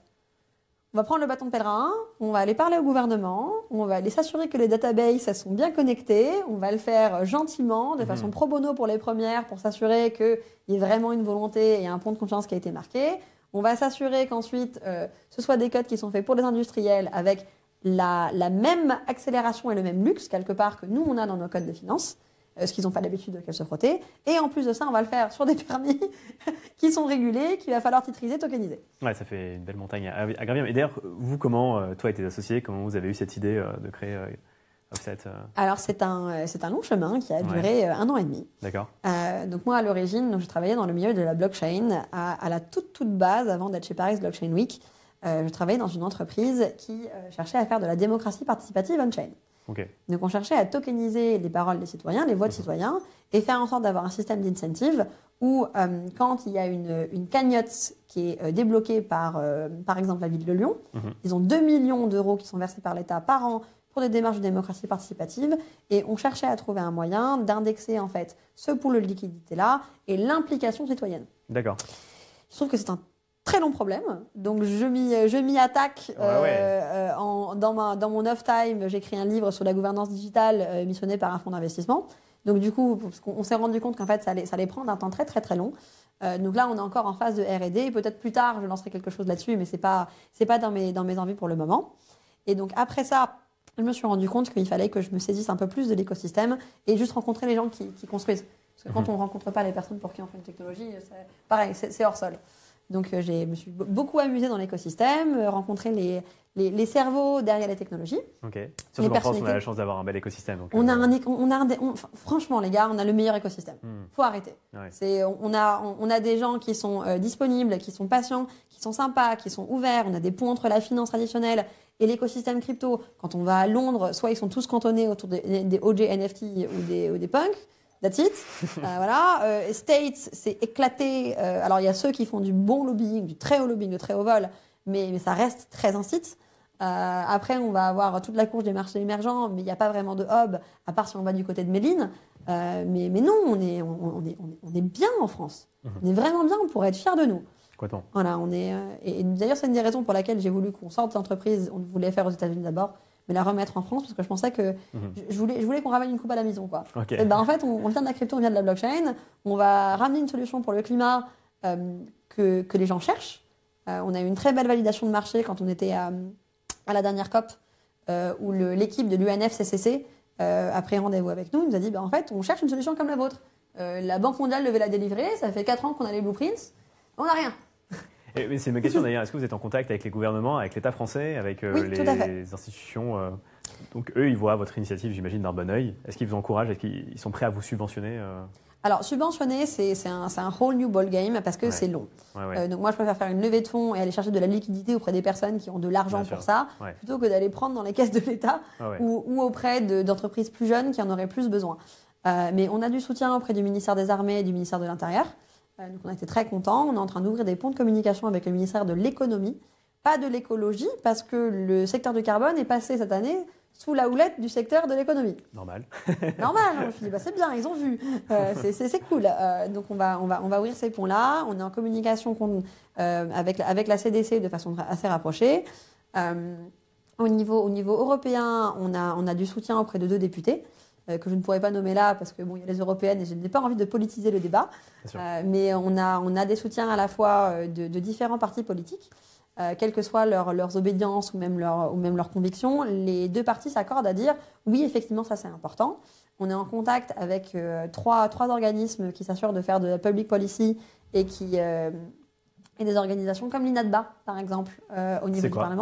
S2: On va prendre le bâton de pèlerin, on va aller parler au gouvernement, on va aller s'assurer que les databases elles sont bien connectées, on va le faire gentiment, de mmh. façon pro bono pour les premières, pour s'assurer qu'il y ait vraiment une volonté et un pont de confiance qui a été marqué. On va s'assurer qu'ensuite, euh, ce soit des codes qui sont faits pour les industriels avec la, la même accélération et le même luxe, quelque part, que nous, on a dans nos codes de finance, euh, ce qu'ils n'ont pas l'habitude de se frotter. Et en plus de ça, on va le faire sur des permis qui sont régulés, qu'il va falloir titriser, tokeniser.
S1: Ouais, ça fait une belle montagne à, à gravir. Et d'ailleurs, vous, comment, euh, toi et tes associés, comment vous avez eu cette idée euh, de créer euh, Offset euh...
S2: Alors, c'est un, c'est un long chemin qui a duré ouais. euh, un an et demi.
S1: D'accord.
S2: Euh, donc, moi, à l'origine, donc, je travaillais dans le milieu de la blockchain. À, à la toute, toute base, avant d'être chez Paris Blockchain Week, euh, je travaillais dans une entreprise qui euh, cherchait à faire de la démocratie participative on-chain.
S1: Okay.
S2: Donc, on cherchait à tokeniser les paroles des citoyens, les voix de mmh. citoyens, et faire en sorte d'avoir un système d'incentive où, euh, quand il y a une, une cagnotte qui est euh, débloquée par, euh, par exemple, la ville de Lyon, mmh. ils ont deux millions d'euros qui sont versés par l'État par an pour des démarches de démocratie participative, et on cherchait à trouver un moyen d'indexer en fait ce pool de liquidité-là et l'implication citoyenne.
S1: D'accord.
S2: Je trouve que c'est un très long problème, donc je m'y, je m'y attaque.
S1: Ouais, ouais.
S2: Euh, en, dans, ma, dans mon off-time, j'écris un livre sur la gouvernance digitale euh, missionné par un fonds d'investissement. Donc du coup, parce qu'on, on s'est rendu compte qu'en fait, ça allait, ça allait prendre un temps très très très long. Euh, donc là, on est encore en phase de R et D. Peut-être plus tard, je lancerai quelque chose là-dessus, mais c'est pas, c'est pas dans mes, dans mes envies pour le moment. Et donc après ça, je me suis rendu compte qu'il fallait que je me saisisse un peu plus de l'écosystème et juste rencontrer les gens qui, qui construisent. Parce que quand mmh. on ne rencontre pas les personnes pour qui on fait une technologie, c'est pareil, c'est, c'est hors sol. Donc euh, je me suis beaucoup amusée dans l'écosystème, euh, rencontré les, les, les cerveaux derrière les technologies.
S1: Ok. Surtout qu'en France, on a la chance d'avoir un bel écosystème. Donc,
S2: on
S1: euh...
S2: a un, on a un, on, franchement, les gars, on a le meilleur écosystème. Il mmh. faut arrêter.
S1: Ouais.
S2: C'est, on, a, on a des gens qui sont euh, disponibles, qui sont patients, qui sont sympas, qui sont ouverts. On a des ponts entre la finance traditionnelle et l'écosystème crypto. Quand on va à Londres, soit ils sont tous cantonnés autour des, des O G N F T ou des, ou des punks. That's it. euh, voilà. Euh, States, c'est éclaté. Euh, alors, il y a ceux qui font du bon lobbying, du très haut lobbying, du très haut vol, mais, mais ça reste très incite. Euh, après, on va avoir toute la course des marchés émergents, mais il n'y a pas vraiment de hub, à part si on va du côté de Méline. Euh, mais, mais non, on est, on, on, est, on, est, on est bien en France. Mmh. On est vraiment bien, on pourrait être fiers de nous.
S1: Quoi-t-on ?
S2: Voilà, on est, euh, et, et d'ailleurs, c'est une des raisons pour laquelle j'ai voulu qu'on sorte d'entreprise. On voulait faire aux États-Unis d'abord, mais la remettre en France, parce que je pensais que mmh. je, voulais, je voulais qu'on ramène une coupe à la maison, quoi.
S1: Okay.
S2: Et ben, en fait, on, on vient de la crypto, on vient de la blockchain. On va ramener une solution pour le climat euh, que, que les gens cherchent. Euh, on a eu une très belle validation de marché quand on était à, à la dernière COP, euh, où le, l'équipe de l'U N F C C C euh, a pris rendez-vous avec nous. Il nous a dit, ben, en fait, on cherche une solution comme la vôtre. Euh, la Banque mondiale devait la délivrer. Ça fait quatre ans qu'on a les blueprints. On n'a rien.
S1: Et, c'est ma question d'ailleurs, est-ce que vous êtes en contact avec les gouvernements, avec l'État français, avec euh,
S2: oui,
S1: les institutions euh, donc eux, ils voient votre initiative, j'imagine, d'un bon œil. Est-ce qu'ils vous encouragent? Est-ce qu'ils sont prêts à vous subventionner euh...
S2: Alors, subventionner, c'est, c'est, un, c'est un whole new ball game parce que ouais. c'est long.
S1: Ouais, ouais.
S2: Euh, donc moi, je préfère faire une levée de fonds et aller chercher de la liquidité auprès des personnes qui ont de l'argent Bien pour sûr. ça,
S1: ouais.
S2: plutôt que d'aller prendre dans les caisses de l'État
S1: ouais.
S2: ou, ou auprès de, d'entreprises plus jeunes qui en auraient plus besoin. Euh, mais on a du soutien auprès du ministère des Armées et du ministère de l'Intérieur. Euh, donc on a été très contents. On est en train d'ouvrir des ponts de communication avec le ministère de l'Économie, pas de l'écologie, parce que le secteur du carbone est passé cette année sous la houlette du secteur de l'économie.
S1: Normal.
S2: Normal. Je me suis dit, bah, c'est bien, ils ont vu. Euh, c'est, c'est, c'est cool. Euh, donc, on va, on, va, on va ouvrir ces ponts-là. On est en communication euh, avec, avec la C D C de façon assez rapprochée. Euh, au, niveau, au niveau européen, on a, on a du soutien auprès de deux députés, euh, que je ne pourrais pas nommer là, parce que bon, il y a les européennes et je n'ai pas envie de politiser le débat. Euh, mais on a, on a des soutiens à la fois de, de différents partis politiques. Euh, quelles que soient leur, leurs obédiences ou même, leur, ou même leurs convictions, les deux parties s'accordent à dire oui, effectivement, ça c'est important. On est en contact avec euh, trois, trois organismes qui s'assurent de faire de la public policy et, qui, euh, et des organisations comme l'I N A D B A, par exemple, euh, au niveau
S1: c'est
S2: du
S1: quoi
S2: Parlement.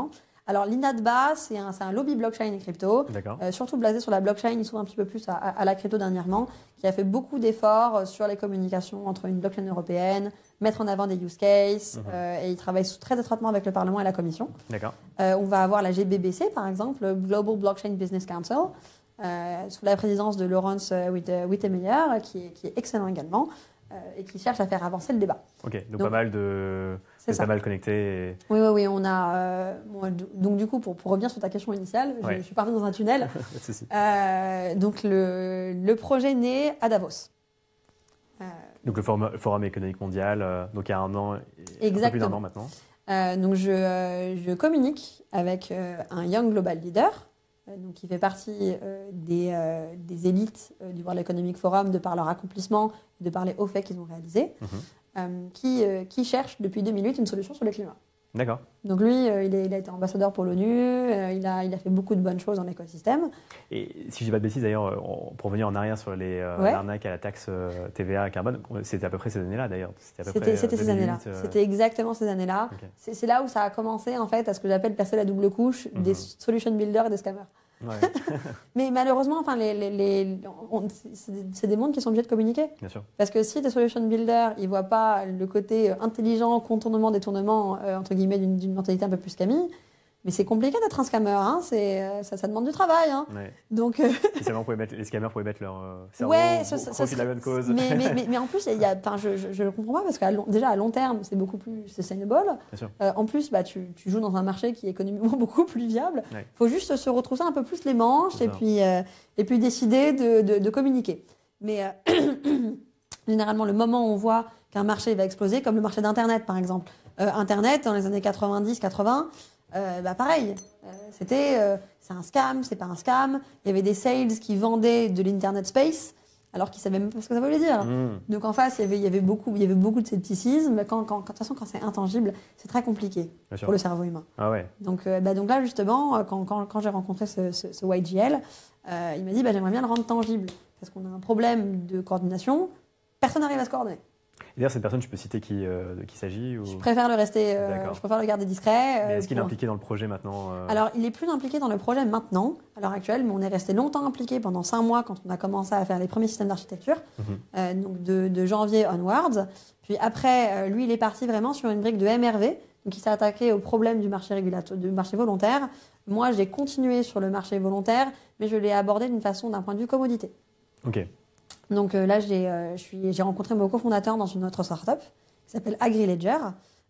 S2: Alors, l'INATBA, c'est un, c'est un lobby blockchain et crypto, euh, surtout basé sur la blockchain, ils s'ouvrent un petit peu plus à, à, à la crypto dernièrement, qui a fait beaucoup d'efforts sur les communications entre une blockchain européenne, mettre en avant des use cases, mmh. euh, et ils travaillent très étroitement avec le Parlement et la Commission.
S1: D'accord.
S2: Euh, on va avoir la G B B C, par exemple, le Global Blockchain Business Council, euh, sous la présidence de Laurence Wittemeyer, qui est, qui est excellent également. Euh, et qui cherche à faire avancer le débat.
S1: Ok, donc, donc pas mal de, de pas mal connectés. Et...
S2: Oui, oui, oui, on a. Euh, bon, donc du coup, pour, pour revenir sur ta question initiale, ouais. je, je suis partie dans un tunnel. euh, donc le, le projet naît à Davos.
S1: Euh, donc le forum, forum économique mondial, euh, donc il y a un an,
S2: exactement.
S1: un peu plus d'un an maintenant.
S2: Euh, donc je, euh, je communique avec euh, un Young Global Leader. Donc, qui fait partie euh, des, euh, des élites euh, du World Economic Forum de par leur accomplissement, de par les hauts faits qu'ils ont réalisés, mmh. euh, qui, euh, qui cherche depuis deux mille huit une solution sur le climat.
S1: D'accord.
S2: Donc lui, euh, il, est, il a été ambassadeur pour l'ONU, euh, il, a, il a fait beaucoup de bonnes choses dans l'écosystème.
S1: Et si je dis pas de bêtises, d'ailleurs, pour revenir en arrière sur les euh, ouais. l'arnaque à la taxe euh, T V A carbone, c'était à peu près ces années-là d'ailleurs.
S2: C'était, c'était euh, ces années-là. Euh... C'était exactement ces années-là. Okay. C'est, c'est là où ça a commencé en fait à ce que j'appelle passer la double couche mmh. des solution builders et des scammers. Ouais. Mais malheureusement, enfin, les, les, les, on, c'est, c'est des mondes qui sont obligés de communiquer.
S1: Bien sûr.
S2: Parce que si tes solution builders, ils ne voient pas le côté intelligent, contournement, détournement, euh, entre guillemets, d'une, d'une mentalité un peu plus Camille, mais c'est compliqué d'être un scammer, hein. c'est, ça, ça demande du travail. Hein. Ouais. Donc, euh...
S1: seulement mettre, les scammers pouvaient mettre leur euh, cerveau
S2: ouais,
S1: au profit de la bonne cause.
S2: Mais, mais, mais, mais en plus, y a, je ne le comprends pas parce que long, déjà à long terme, c'est beaucoup plus sustainable. Euh, en plus, bah, tu, tu joues dans un marché qui est économiquement beaucoup plus viable. Il ouais. faut juste se retrousser un peu plus les manches et puis, euh, et puis décider de, de, de communiquer. Mais euh, généralement, le moment où on voit qu'un marché va exploser, comme le marché d'Internet par exemple. Euh, Internet, dans les années quatre-vingt-dix quatre-vingts, Euh, bah pareil, euh, c'était euh, c'est un scam, c'est pas un scam. Il y avait des sales qui vendaient de l'internet space alors qu'ils savaient même pas ce que ça voulait dire. Mmh. Donc en face, il y avait, il y avait beaucoup, il y avait beaucoup de scepticisme. Quand, quand, de toute façon, quand c'est intangible, c'est très compliqué pour le cerveau humain.
S1: Ah ouais.
S2: Donc, euh, bah, donc là justement, quand, quand, quand j'ai rencontré ce, ce, ce Y G L, euh, il m'a dit bah, j'aimerais bien le rendre tangible parce qu'on a un problème de coordination. Personne n'arrive à se coordonner.
S1: Et d'ailleurs, cette personne, tu peux citer qui, euh, de qui il s'agit ou...
S2: Je préfère le rester, euh, je préfère le garder discret.
S1: Euh, mais est-ce qu'il
S2: pour...
S1: est impliqué dans le projet maintenant euh...
S2: Alors, il est plus impliqué dans le projet maintenant, à l'heure actuelle, mais on est resté longtemps impliqué pendant cinq mois quand on a commencé à faire les premiers systèmes d'architecture, mm-hmm. euh, donc de, de janvier onwards. Puis après, euh, lui, il est parti vraiment sur une brique de M R V, donc il s'est attaqué au problème du marché régulatoire, du marché volontaire. Moi, j'ai continué sur le marché volontaire, mais je l'ai abordé d'une façon, d'un point de vue commodité.
S1: Ok.
S2: Donc euh, là, j'ai, euh, je suis, j'ai rencontré mon cofondateur dans une autre startup qui s'appelle AgriLedger,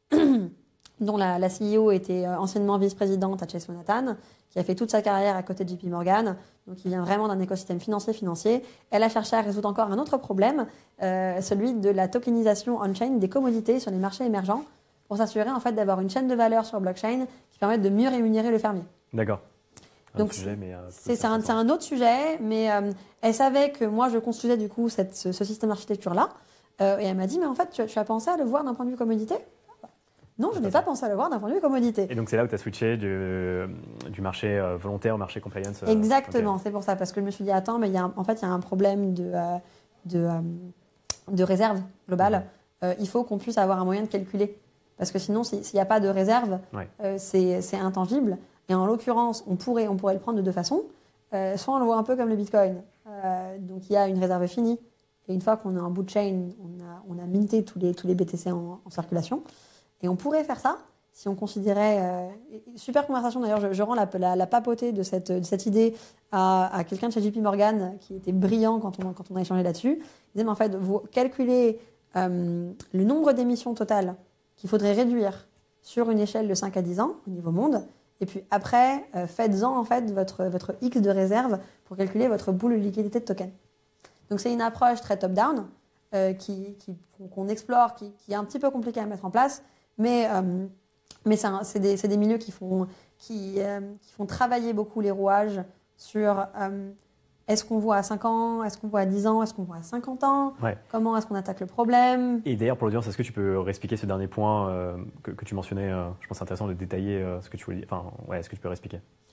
S2: dont la, la C E O était euh, anciennement vice-présidente à Chase Manhattan, qui a fait toute sa carrière à côté de J P Morgan, donc qui vient vraiment d'un écosystème financier-financier. Elle a cherché à résoudre encore un autre problème, euh, celui de la tokenisation on-chain des commodités sur les marchés émergents, pour s'assurer en fait d'avoir une chaîne de valeur sur blockchain qui permette de mieux rémunérer le fermier.
S1: D'accord. Un
S2: Donc,
S1: sujet, mais, euh,
S2: c'est, c'est, un, c'est un autre sujet, mais euh, elle savait que moi, je construisais du coup cette, ce, ce système d'architecture-là. Euh, et elle m'a dit, mais en fait, tu, tu as pensé à le voir d'un point de vue commodité ? Non, je n'ai pas pensé à le voir d'un point de vue commodité.
S1: Et donc, c'est là où tu as switché du, du marché euh, volontaire au marché compliance. Euh,
S2: Exactement,
S1: okay.
S2: C'est pour ça. Parce que je me suis dit, attends, mais il y a un, en fait, il y a un problème de, euh, de, euh, de réserve globale. Mmh. Euh, il faut qu'on puisse avoir un moyen de calculer. Parce que sinon, s'il n'y a pas de réserve, ouais. euh, c'est, c'est intangible. Et en l'occurrence, on pourrait, on pourrait le prendre de deux façons. Euh, soit on le voit un peu comme le Bitcoin. Euh, donc il y a une réserve finie. Et une fois qu'on a un bout de chain, on a, on a minté tous les, tous les B T C en, en circulation. Et on pourrait faire ça si on considérait... Euh, super conversation d'ailleurs, je, je rends la, la, la papauté de cette, de cette idée à, à quelqu'un de chez J P Morgan qui était brillant quand on, quand on a échangé là-dessus. Il disait, mais en fait, vous calculez euh, le nombre d'émissions totales qu'il faudrait réduire sur une échelle de cinq à dix ans au niveau monde. Et puis après, euh, faites-en en fait votre, votre X de réserve pour calculer votre boule de liquidité de token. Donc c'est une approche très top-down euh, qui, qui, qu'on explore, qui, qui est un petit peu compliquée à mettre en place, mais, euh, mais c'est, un, c'est, des, c'est des milieux qui font, qui, euh, qui font travailler beaucoup les rouages sur euh, est-ce qu'on voit à cinq ans, est-ce qu'on voit à dix ans, est-ce qu'on voit à cinquante ans, ouais. Comment est-ce qu'on attaque le problème.
S1: Et d'ailleurs, pour l'audience, est-ce que tu peux réexpliquer ce dernier point euh, que, que tu mentionnais euh, je pense que c'est intéressant de détailler euh, ce que tu voulais dire. Enfin, ouais, est-ce que tu peux réexpliquer ?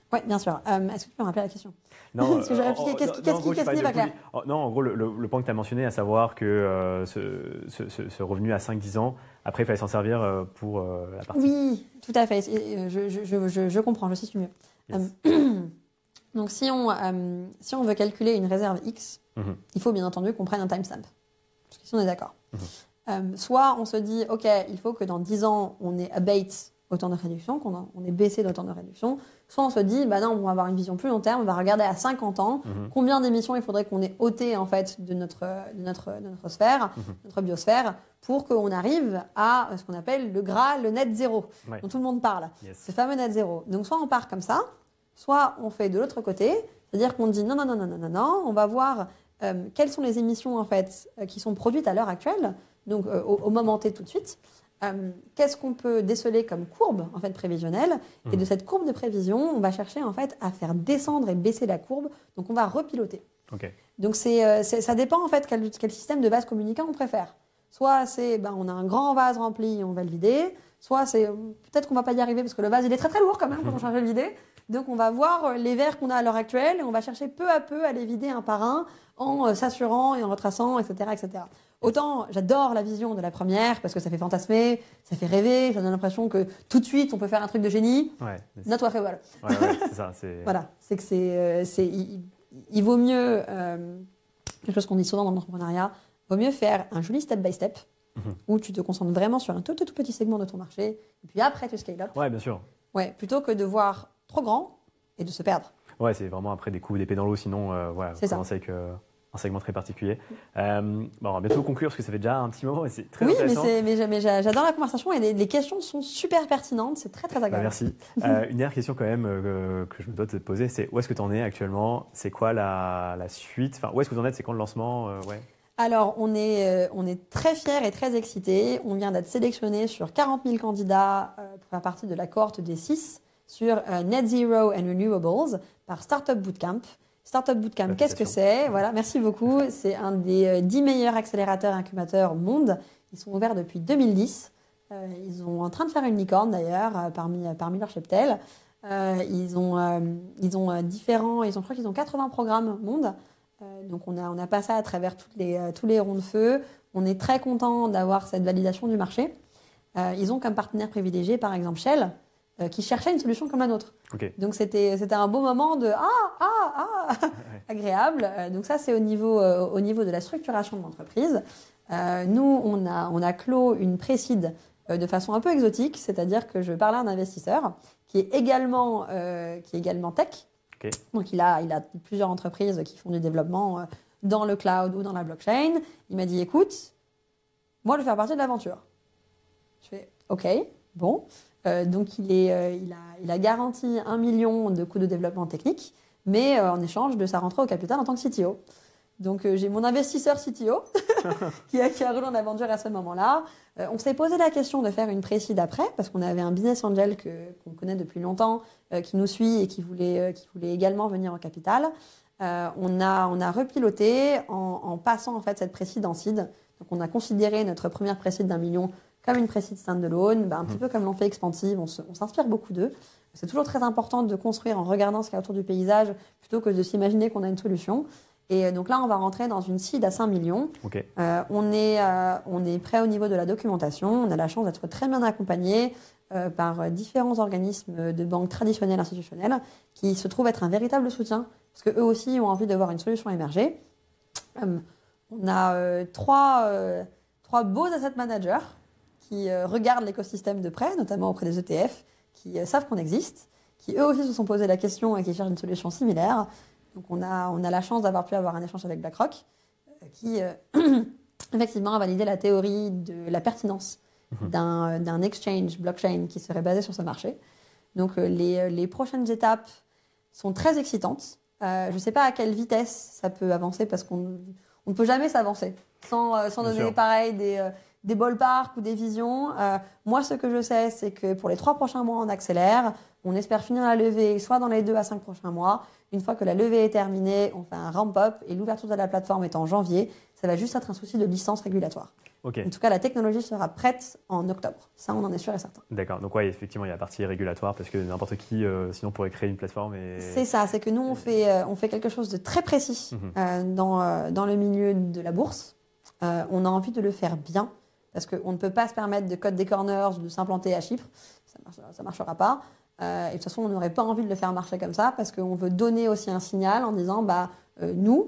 S2: Oui, bien sûr. Euh, est-ce que tu peux me rappeler la question?
S1: Non,
S2: parce que j'aurais expliqué qu'est-ce qui qu'est-ce qui n'est pas clair.
S1: Non, en gros, le, le, le point que tu as mentionné, à savoir que euh, ce, ce, ce, ce revenu à cinq dix ans, après, il fallait s'en servir pour euh, la partie.
S2: Oui, tout à fait. Je, je, je, je, je comprends, je situe mieux. Yes. Euh, donc, si on, euh, si on veut calculer une réserve X, mm-hmm. il faut bien entendu qu'on prenne un timestamp. Parce que si on est d'accord. Mm-hmm. Euh, soit on se dit, OK, il faut que dans dix ans, on ait abate autant de réduction, qu'on a, on ait baissé d'autant de réduction. Soit on se dit, bah non, on va avoir une vision plus long terme, on va regarder à cinquante ans mm-hmm. combien d'émissions il faudrait qu'on ait ôté en fait, de, notre, de, notre, de notre sphère, mm-hmm. notre biosphère, pour qu'on arrive à ce qu'on appelle le Graal, le net zéro, ouais. dont tout le monde parle. Yes. Ce fameux net zéro. Donc soit on part comme ça, soit on fait de l'autre côté, c'est-à-dire qu'on dit non, non, non, non, non, non, non, on va voir euh, quelles sont les émissions en fait, euh, qui sont produites à l'heure actuelle, donc euh, au, au moment T tout de suite. Euh, qu'est-ce qu'on peut déceler comme courbe en fait prévisionnelle mmh. et de cette courbe de prévision on va chercher en fait à faire descendre et baisser la courbe, donc on va repiloter.
S1: Okay.
S2: Donc c'est, euh, c'est, ça dépend en fait quel, quel système de vase communicant on préfère. Soit c'est ben, on a un grand vase rempli, on va le vider, soit c'est peut-être qu'on va pas y arriver parce que le vase il est très très lourd quand même quand on change de le vider. Donc on va voir les verres qu'on a à l'heure actuelle et on va chercher peu à peu à les vider un par un en euh, s'assurant et en retraçant, et cetera, et cetera. Autant j'adore la vision de la première parce que ça fait fantasmer, ça fait rêver, ça donne l'impression que tout de suite on peut faire un truc de génie.
S1: Ouais,
S2: not whatever.
S1: Ouais, ouais, c'est ça. C'est...
S2: Voilà, c'est que c'est, euh, c'est il, il vaut mieux euh, quelque chose qu'on dit souvent dans l'entrepreneuriat, vaut mieux faire un joli step by step mm-hmm. où tu te concentres vraiment sur un tout, tout tout petit segment de ton marché et puis après tu scale up.
S1: Ouais, bien sûr.
S2: Ouais, plutôt que de voir trop grand et de se perdre.
S1: Ouais, c'est vraiment après des coups d'épée dans l'eau, sinon euh, voilà, on commence avec euh, un segment très particulier. Euh, bon, on va bientôt conclure parce que ça fait déjà un petit moment et c'est très
S2: oui,
S1: intéressant.
S2: Oui, mais, mais, mais j'adore la conversation et les, les questions sont super pertinentes, c'est très très agréable.
S1: Bah, merci. euh, une dernière question quand même euh, que je me dois te poser, c'est où est-ce que tu en es actuellement? C'est quoi la, la suite? Enfin, où est-ce que vous en êtes? C'est quand le lancement? euh, ouais.
S2: Alors, on est, euh, on est très fiers et très excités. On vient d'être sélectionnés sur quarante mille candidats euh, pour faire partie de la cohorte des six sur euh, Net Zero and Renewables par Startup Bootcamp. Startup Bootcamp, qu'est-ce que c'est? Voilà, merci beaucoup. C'est un des euh, dix meilleurs accélérateurs incubateurs au monde. Ils sont ouverts depuis deux mille dix. Euh, ils sont en train de faire une licorne d'ailleurs euh, parmi, euh, parmi leur cheptel. Euh, ils ont, euh, ils ont euh, différents, ils ont, je crois qu'ils ont quatre-vingts programmes au monde. Euh, donc on a, on a passé à travers toutes les, euh, tous les ronds de feu. On est très content d'avoir cette validation du marché. Euh, ils ont comme partenaire privilégié par exemple Shell, euh, qui cherchait une solution comme la nôtre.
S1: Okay.
S2: Donc c'était, c'était un beau moment de ah ah ah ouais. agréable. Euh, donc ça c'est au niveau, euh, au niveau de la structuration de l'entreprise. Euh, nous on a, on a clos une pré-seed euh, de façon un peu exotique, c'est-à-dire que je parlais à un investisseur qui est également, euh, qui est également tech.
S1: Okay.
S2: Donc, il a, il a plusieurs entreprises qui font du développement euh, dans le cloud ou dans la blockchain. Il m'a dit, écoute, moi, je vais faire partie de l'aventure. Je fais, OK, bon. Euh, donc, il, est, euh, il, a, il a garanti un million de coûts de développement technique, mais euh, en échange de sa rentrée au capital en tant que C T O. Donc, euh, j'ai mon investisseur C T O qui a, qui a rejoint l'aventure à ce moment-là. Euh, on s'est posé la question de faire une pré-seed après, parce qu'on avait un business angel que, qu'on connaît depuis longtemps, euh, qui nous suit et qui voulait, euh, qui voulait également venir au capital. Euh, on, a, on a repiloté en, en passant en fait, cette pré-seed en seed. Donc, on a considéré notre première pré-seed d'un million comme une pré-seed stand-alone, bah, un mmh. petit peu comme l'ont fait Expansive. On, se, on s'inspire beaucoup d'eux. C'est toujours très important de construire en regardant ce qu'il y a autour du paysage, plutôt que de s'imaginer qu'on a une solution. Et donc là, on va rentrer dans une seed à cinq millions.
S1: Okay.
S2: Euh, on, est, euh, on est prêt au niveau de la documentation. On a la chance d'être très bien accompagné euh, par différents organismes de banques traditionnelles, institutionnelles, qui se trouvent être un véritable soutien, parce qu'eux aussi ont envie de voir une solution émerger. Euh, on a euh, trois, euh, trois beaux asset managers qui euh, regardent l'écosystème de près, notamment auprès des E T F, qui euh, savent qu'on existe, qui eux aussi se sont posé la question et qui cherchent une solution similaire. Donc, on a, on a la chance d'avoir pu avoir un échange avec BlackRock euh, qui, euh, effectivement, a validé la théorie de la pertinence mmh. d'un, d'un exchange blockchain qui serait basé sur ce marché. Donc, euh, les, les prochaines étapes sont très excitantes. Euh, je ne sais pas à quelle vitesse ça peut avancer parce qu'on on ne peut jamais s'avancer sans, euh, sans donner sûr. pareil des, euh, des ballparks ou des visions. Euh, moi, ce que je sais, c'est que pour les trois prochains mois, on accélère. On espère finir la levée soit dans les deux à cinq prochains mois. Une fois que la levée est terminée, on fait un ramp-up et l'ouverture de la plateforme est en janvier. Ça va juste être un souci de licence régulatoire.
S1: Okay.
S2: En tout cas, la technologie sera prête en octobre. Ça, on en est sûr et certain.
S1: D'accord. Donc, ouais, effectivement, il y a la partie régulatoire parce que n'importe qui, euh, sinon, pourrait créer une plateforme. Et...
S2: C'est ça. C'est que nous, on fait, euh, on fait quelque chose de très précis
S1: mm-hmm.
S2: euh, dans, euh, dans le milieu de la bourse. Euh, on a envie de le faire bien parce qu'on ne peut pas se permettre de code des corners, de s'implanter à Chypre. Ça ne marchera pas. Euh, et de toute façon, on n'aurait pas envie de le faire marcher comme ça parce qu'on veut donner aussi un signal en disant, bah, euh, nous,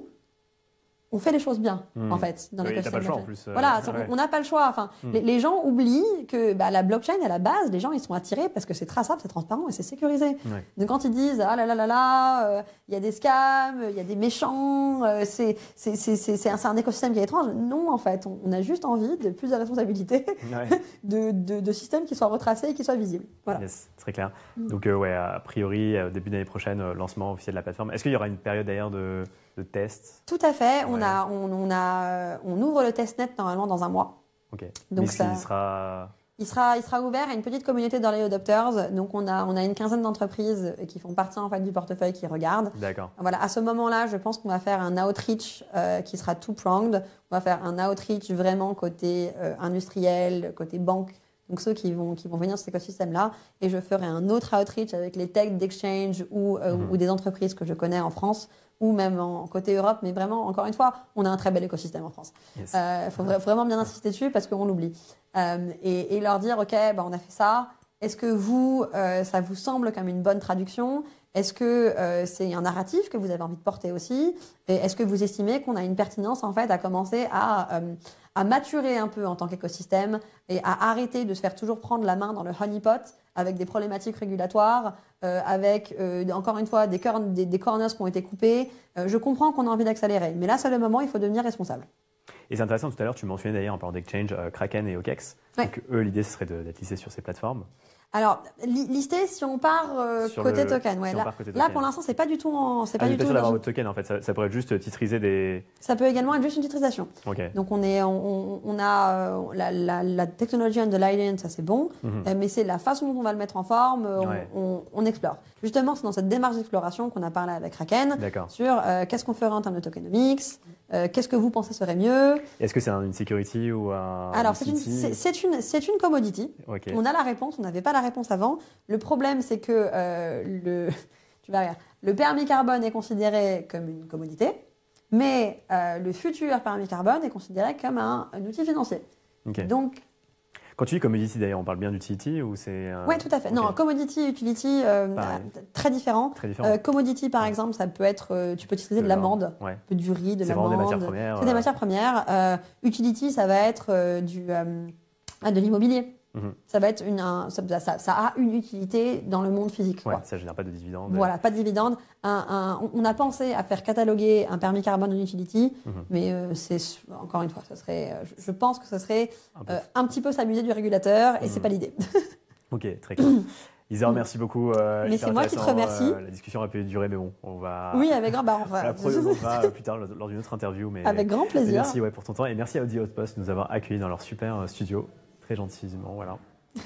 S2: on fait les choses bien, mmh. en fait, dans
S1: oui,
S2: l'écosystème.
S1: T'as pas le choix en plus. Euh,
S2: voilà,
S1: ouais.
S2: on n'a pas le choix. Enfin, mmh. les, les gens oublient que bah, la blockchain, à la base, les gens, ils sont attirés parce que c'est traçable, c'est transparent et c'est sécurisé.
S1: Ouais.
S2: Donc quand ils disent, ah là là là là, il euh, y a des scams, il y a des méchants, euh, c'est, c'est, c'est, c'est, c'est, un, c'est un écosystème qui est étrange. Non, en fait, on, on a juste envie de plus de responsabilités, ouais. de, de, de systèmes qui soient retracés et qui soient visibles. Voilà.
S1: Yes, très clair. Mmh. Donc, euh, ouais, a priori, au début d'année prochaine, euh, lancement officiel de la plateforme. Est-ce qu'il y aura une période d'ailleurs de... de test?
S2: Tout à fait. Ouais. On, a, on, on, a, on ouvre le testnet normalement dans un mois.
S1: Ok.
S2: Donc
S1: Mais
S2: ça,
S1: il sera...
S2: Il sera, il sera ouvert à une petite communauté d'early adopters. Donc on a, on a une quinzaine d'entreprises qui font partie en fait, du portefeuille qui regardent.
S1: D'accord.
S2: Voilà, à ce moment-là, je pense qu'on va faire un outreach euh, qui sera two-pronged. On va faire un outreach vraiment côté euh, industriel, côté banque. Donc ceux qui vont, qui vont venir de cet écosystème-là. Et je ferai un autre outreach avec les techs d'exchange ou, euh, mm-hmm. ou des entreprises que je connais en France ou même en côté Europe. Mais vraiment, encore une fois, on a un très bel écosystème en France. Il yes. euh, faut vra- vraiment bien insister dessus parce qu'on l'oublie. Euh, et, et leur dire, OK, bah, on a fait ça. Est-ce que vous, euh, ça vous semble comme une bonne traduction ? Est-ce que euh, c'est un narratif que vous avez envie de porter aussi ? Et est-ce que vous estimez qu'on a une pertinence en fait à commencer à, euh, à maturer un peu en tant qu'écosystème et à arrêter de se faire toujours prendre la main dans le honeypot avec des problématiques régulatoires, euh, avec euh, encore une fois des, cor- des, des corners qui ont été coupés. Euh, je comprends qu'on a envie d'accélérer, mais là c'est le moment, il faut devenir responsable.
S1: Et c'est intéressant, tout à l'heure tu mentionnais d'ailleurs en parlant d'exchange euh, Kraken et O K E X. Ouais. Donc eux, l'idée ce serait de, d'être listés sur ces plateformes.
S2: Alors, li- listé si on part euh, côté le, token. Ouais. Si là, côté token. Là, pour l'instant, c'est pas du tout en. C'est
S1: ah,
S2: pas du tout.
S1: d'avoir votre token en fait. Ça, ça pourrait être juste titriser des.
S2: Ça peut également être juste une titrisation.
S1: Okay.
S2: Donc on est, on, on a euh, la, la, la technologie underlying, ça c'est bon, mm-hmm. euh, mais c'est la façon dont on va le mettre en forme. Euh, ouais. on, on, on explore. Justement, c'est dans cette démarche d'exploration qu'on a parlé avec Kraken.
S1: D'accord.
S2: Sur euh, qu'est-ce qu'on ferait en termes de tokenomics. Euh, qu'est-ce que vous pensez serait mieux ?
S1: Est-ce que c'est un, une security ou un
S2: Alors, c'est une, c'est, c'est, une, c'est une commodity.
S1: Okay.
S2: On a la réponse, on n'avait pas la réponse avant. Le problème, c'est que euh, le, tu vas rire, le permis carbone est considéré comme une commodité, mais euh, le futur permis carbone est considéré comme un, un outil financier.
S1: Okay.
S2: Donc,
S1: quand tu dis commodity, d'ailleurs, on parle bien d'utility ou c'est... Euh...
S2: Oui, tout à fait. Okay. Non, commodity, utility, euh, très différent.
S1: Très différent.
S2: Euh, commodity, par ouais. exemple, ça peut être, euh, tu peux utiliser de, de l'amande,
S1: ouais.
S2: du riz, de
S1: c'est
S2: l'amande.
S1: C'est vraiment des matières premières.
S2: C'est des matières premières. Euh, utility, ça va être euh, du, euh, de l'immobilier. Mm-hmm. Ça va être une, un, ça, ça, ça a une utilité dans le monde physique.
S1: Ouais,
S2: quoi.
S1: Ça ne génère pas de dividendes.
S2: Voilà, pas de dividendes. Un, un, on a pensé à faire cataloguer un permis carbone en utility, mm-hmm. mais euh, c'est encore une fois, ça serait, euh, je, je pense que ça serait un, euh, un petit peu s'amuser du régulateur et mm-hmm. c'est pas l'idée.
S1: Ok, très clair. Lisa, merci beaucoup. Euh,
S2: mais c'est moi qui te remercie.
S1: Euh, la discussion a pu durer, mais bon, on va.
S2: Oui, avec grand. Bah, on va.
S1: La on va euh, plus tard lors d'une autre interview. Mais,
S2: avec grand plaisir.
S1: Mais merci ouais, pour ton temps et merci à Audi Outpost de nous avoir accueillis dans leur super studio, très gentiment, voilà.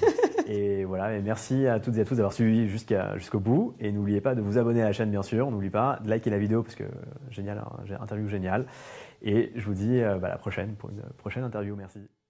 S1: Et voilà, et merci à toutes et à tous d'avoir suivi jusqu'à, jusqu'au bout. Et n'oubliez pas de vous abonner à la chaîne, bien sûr. N'oubliez pas de liker la vidéo parce que génial, hein, interview géniale. Et je vous dis euh, bah, à la prochaine pour une prochaine interview. Merci.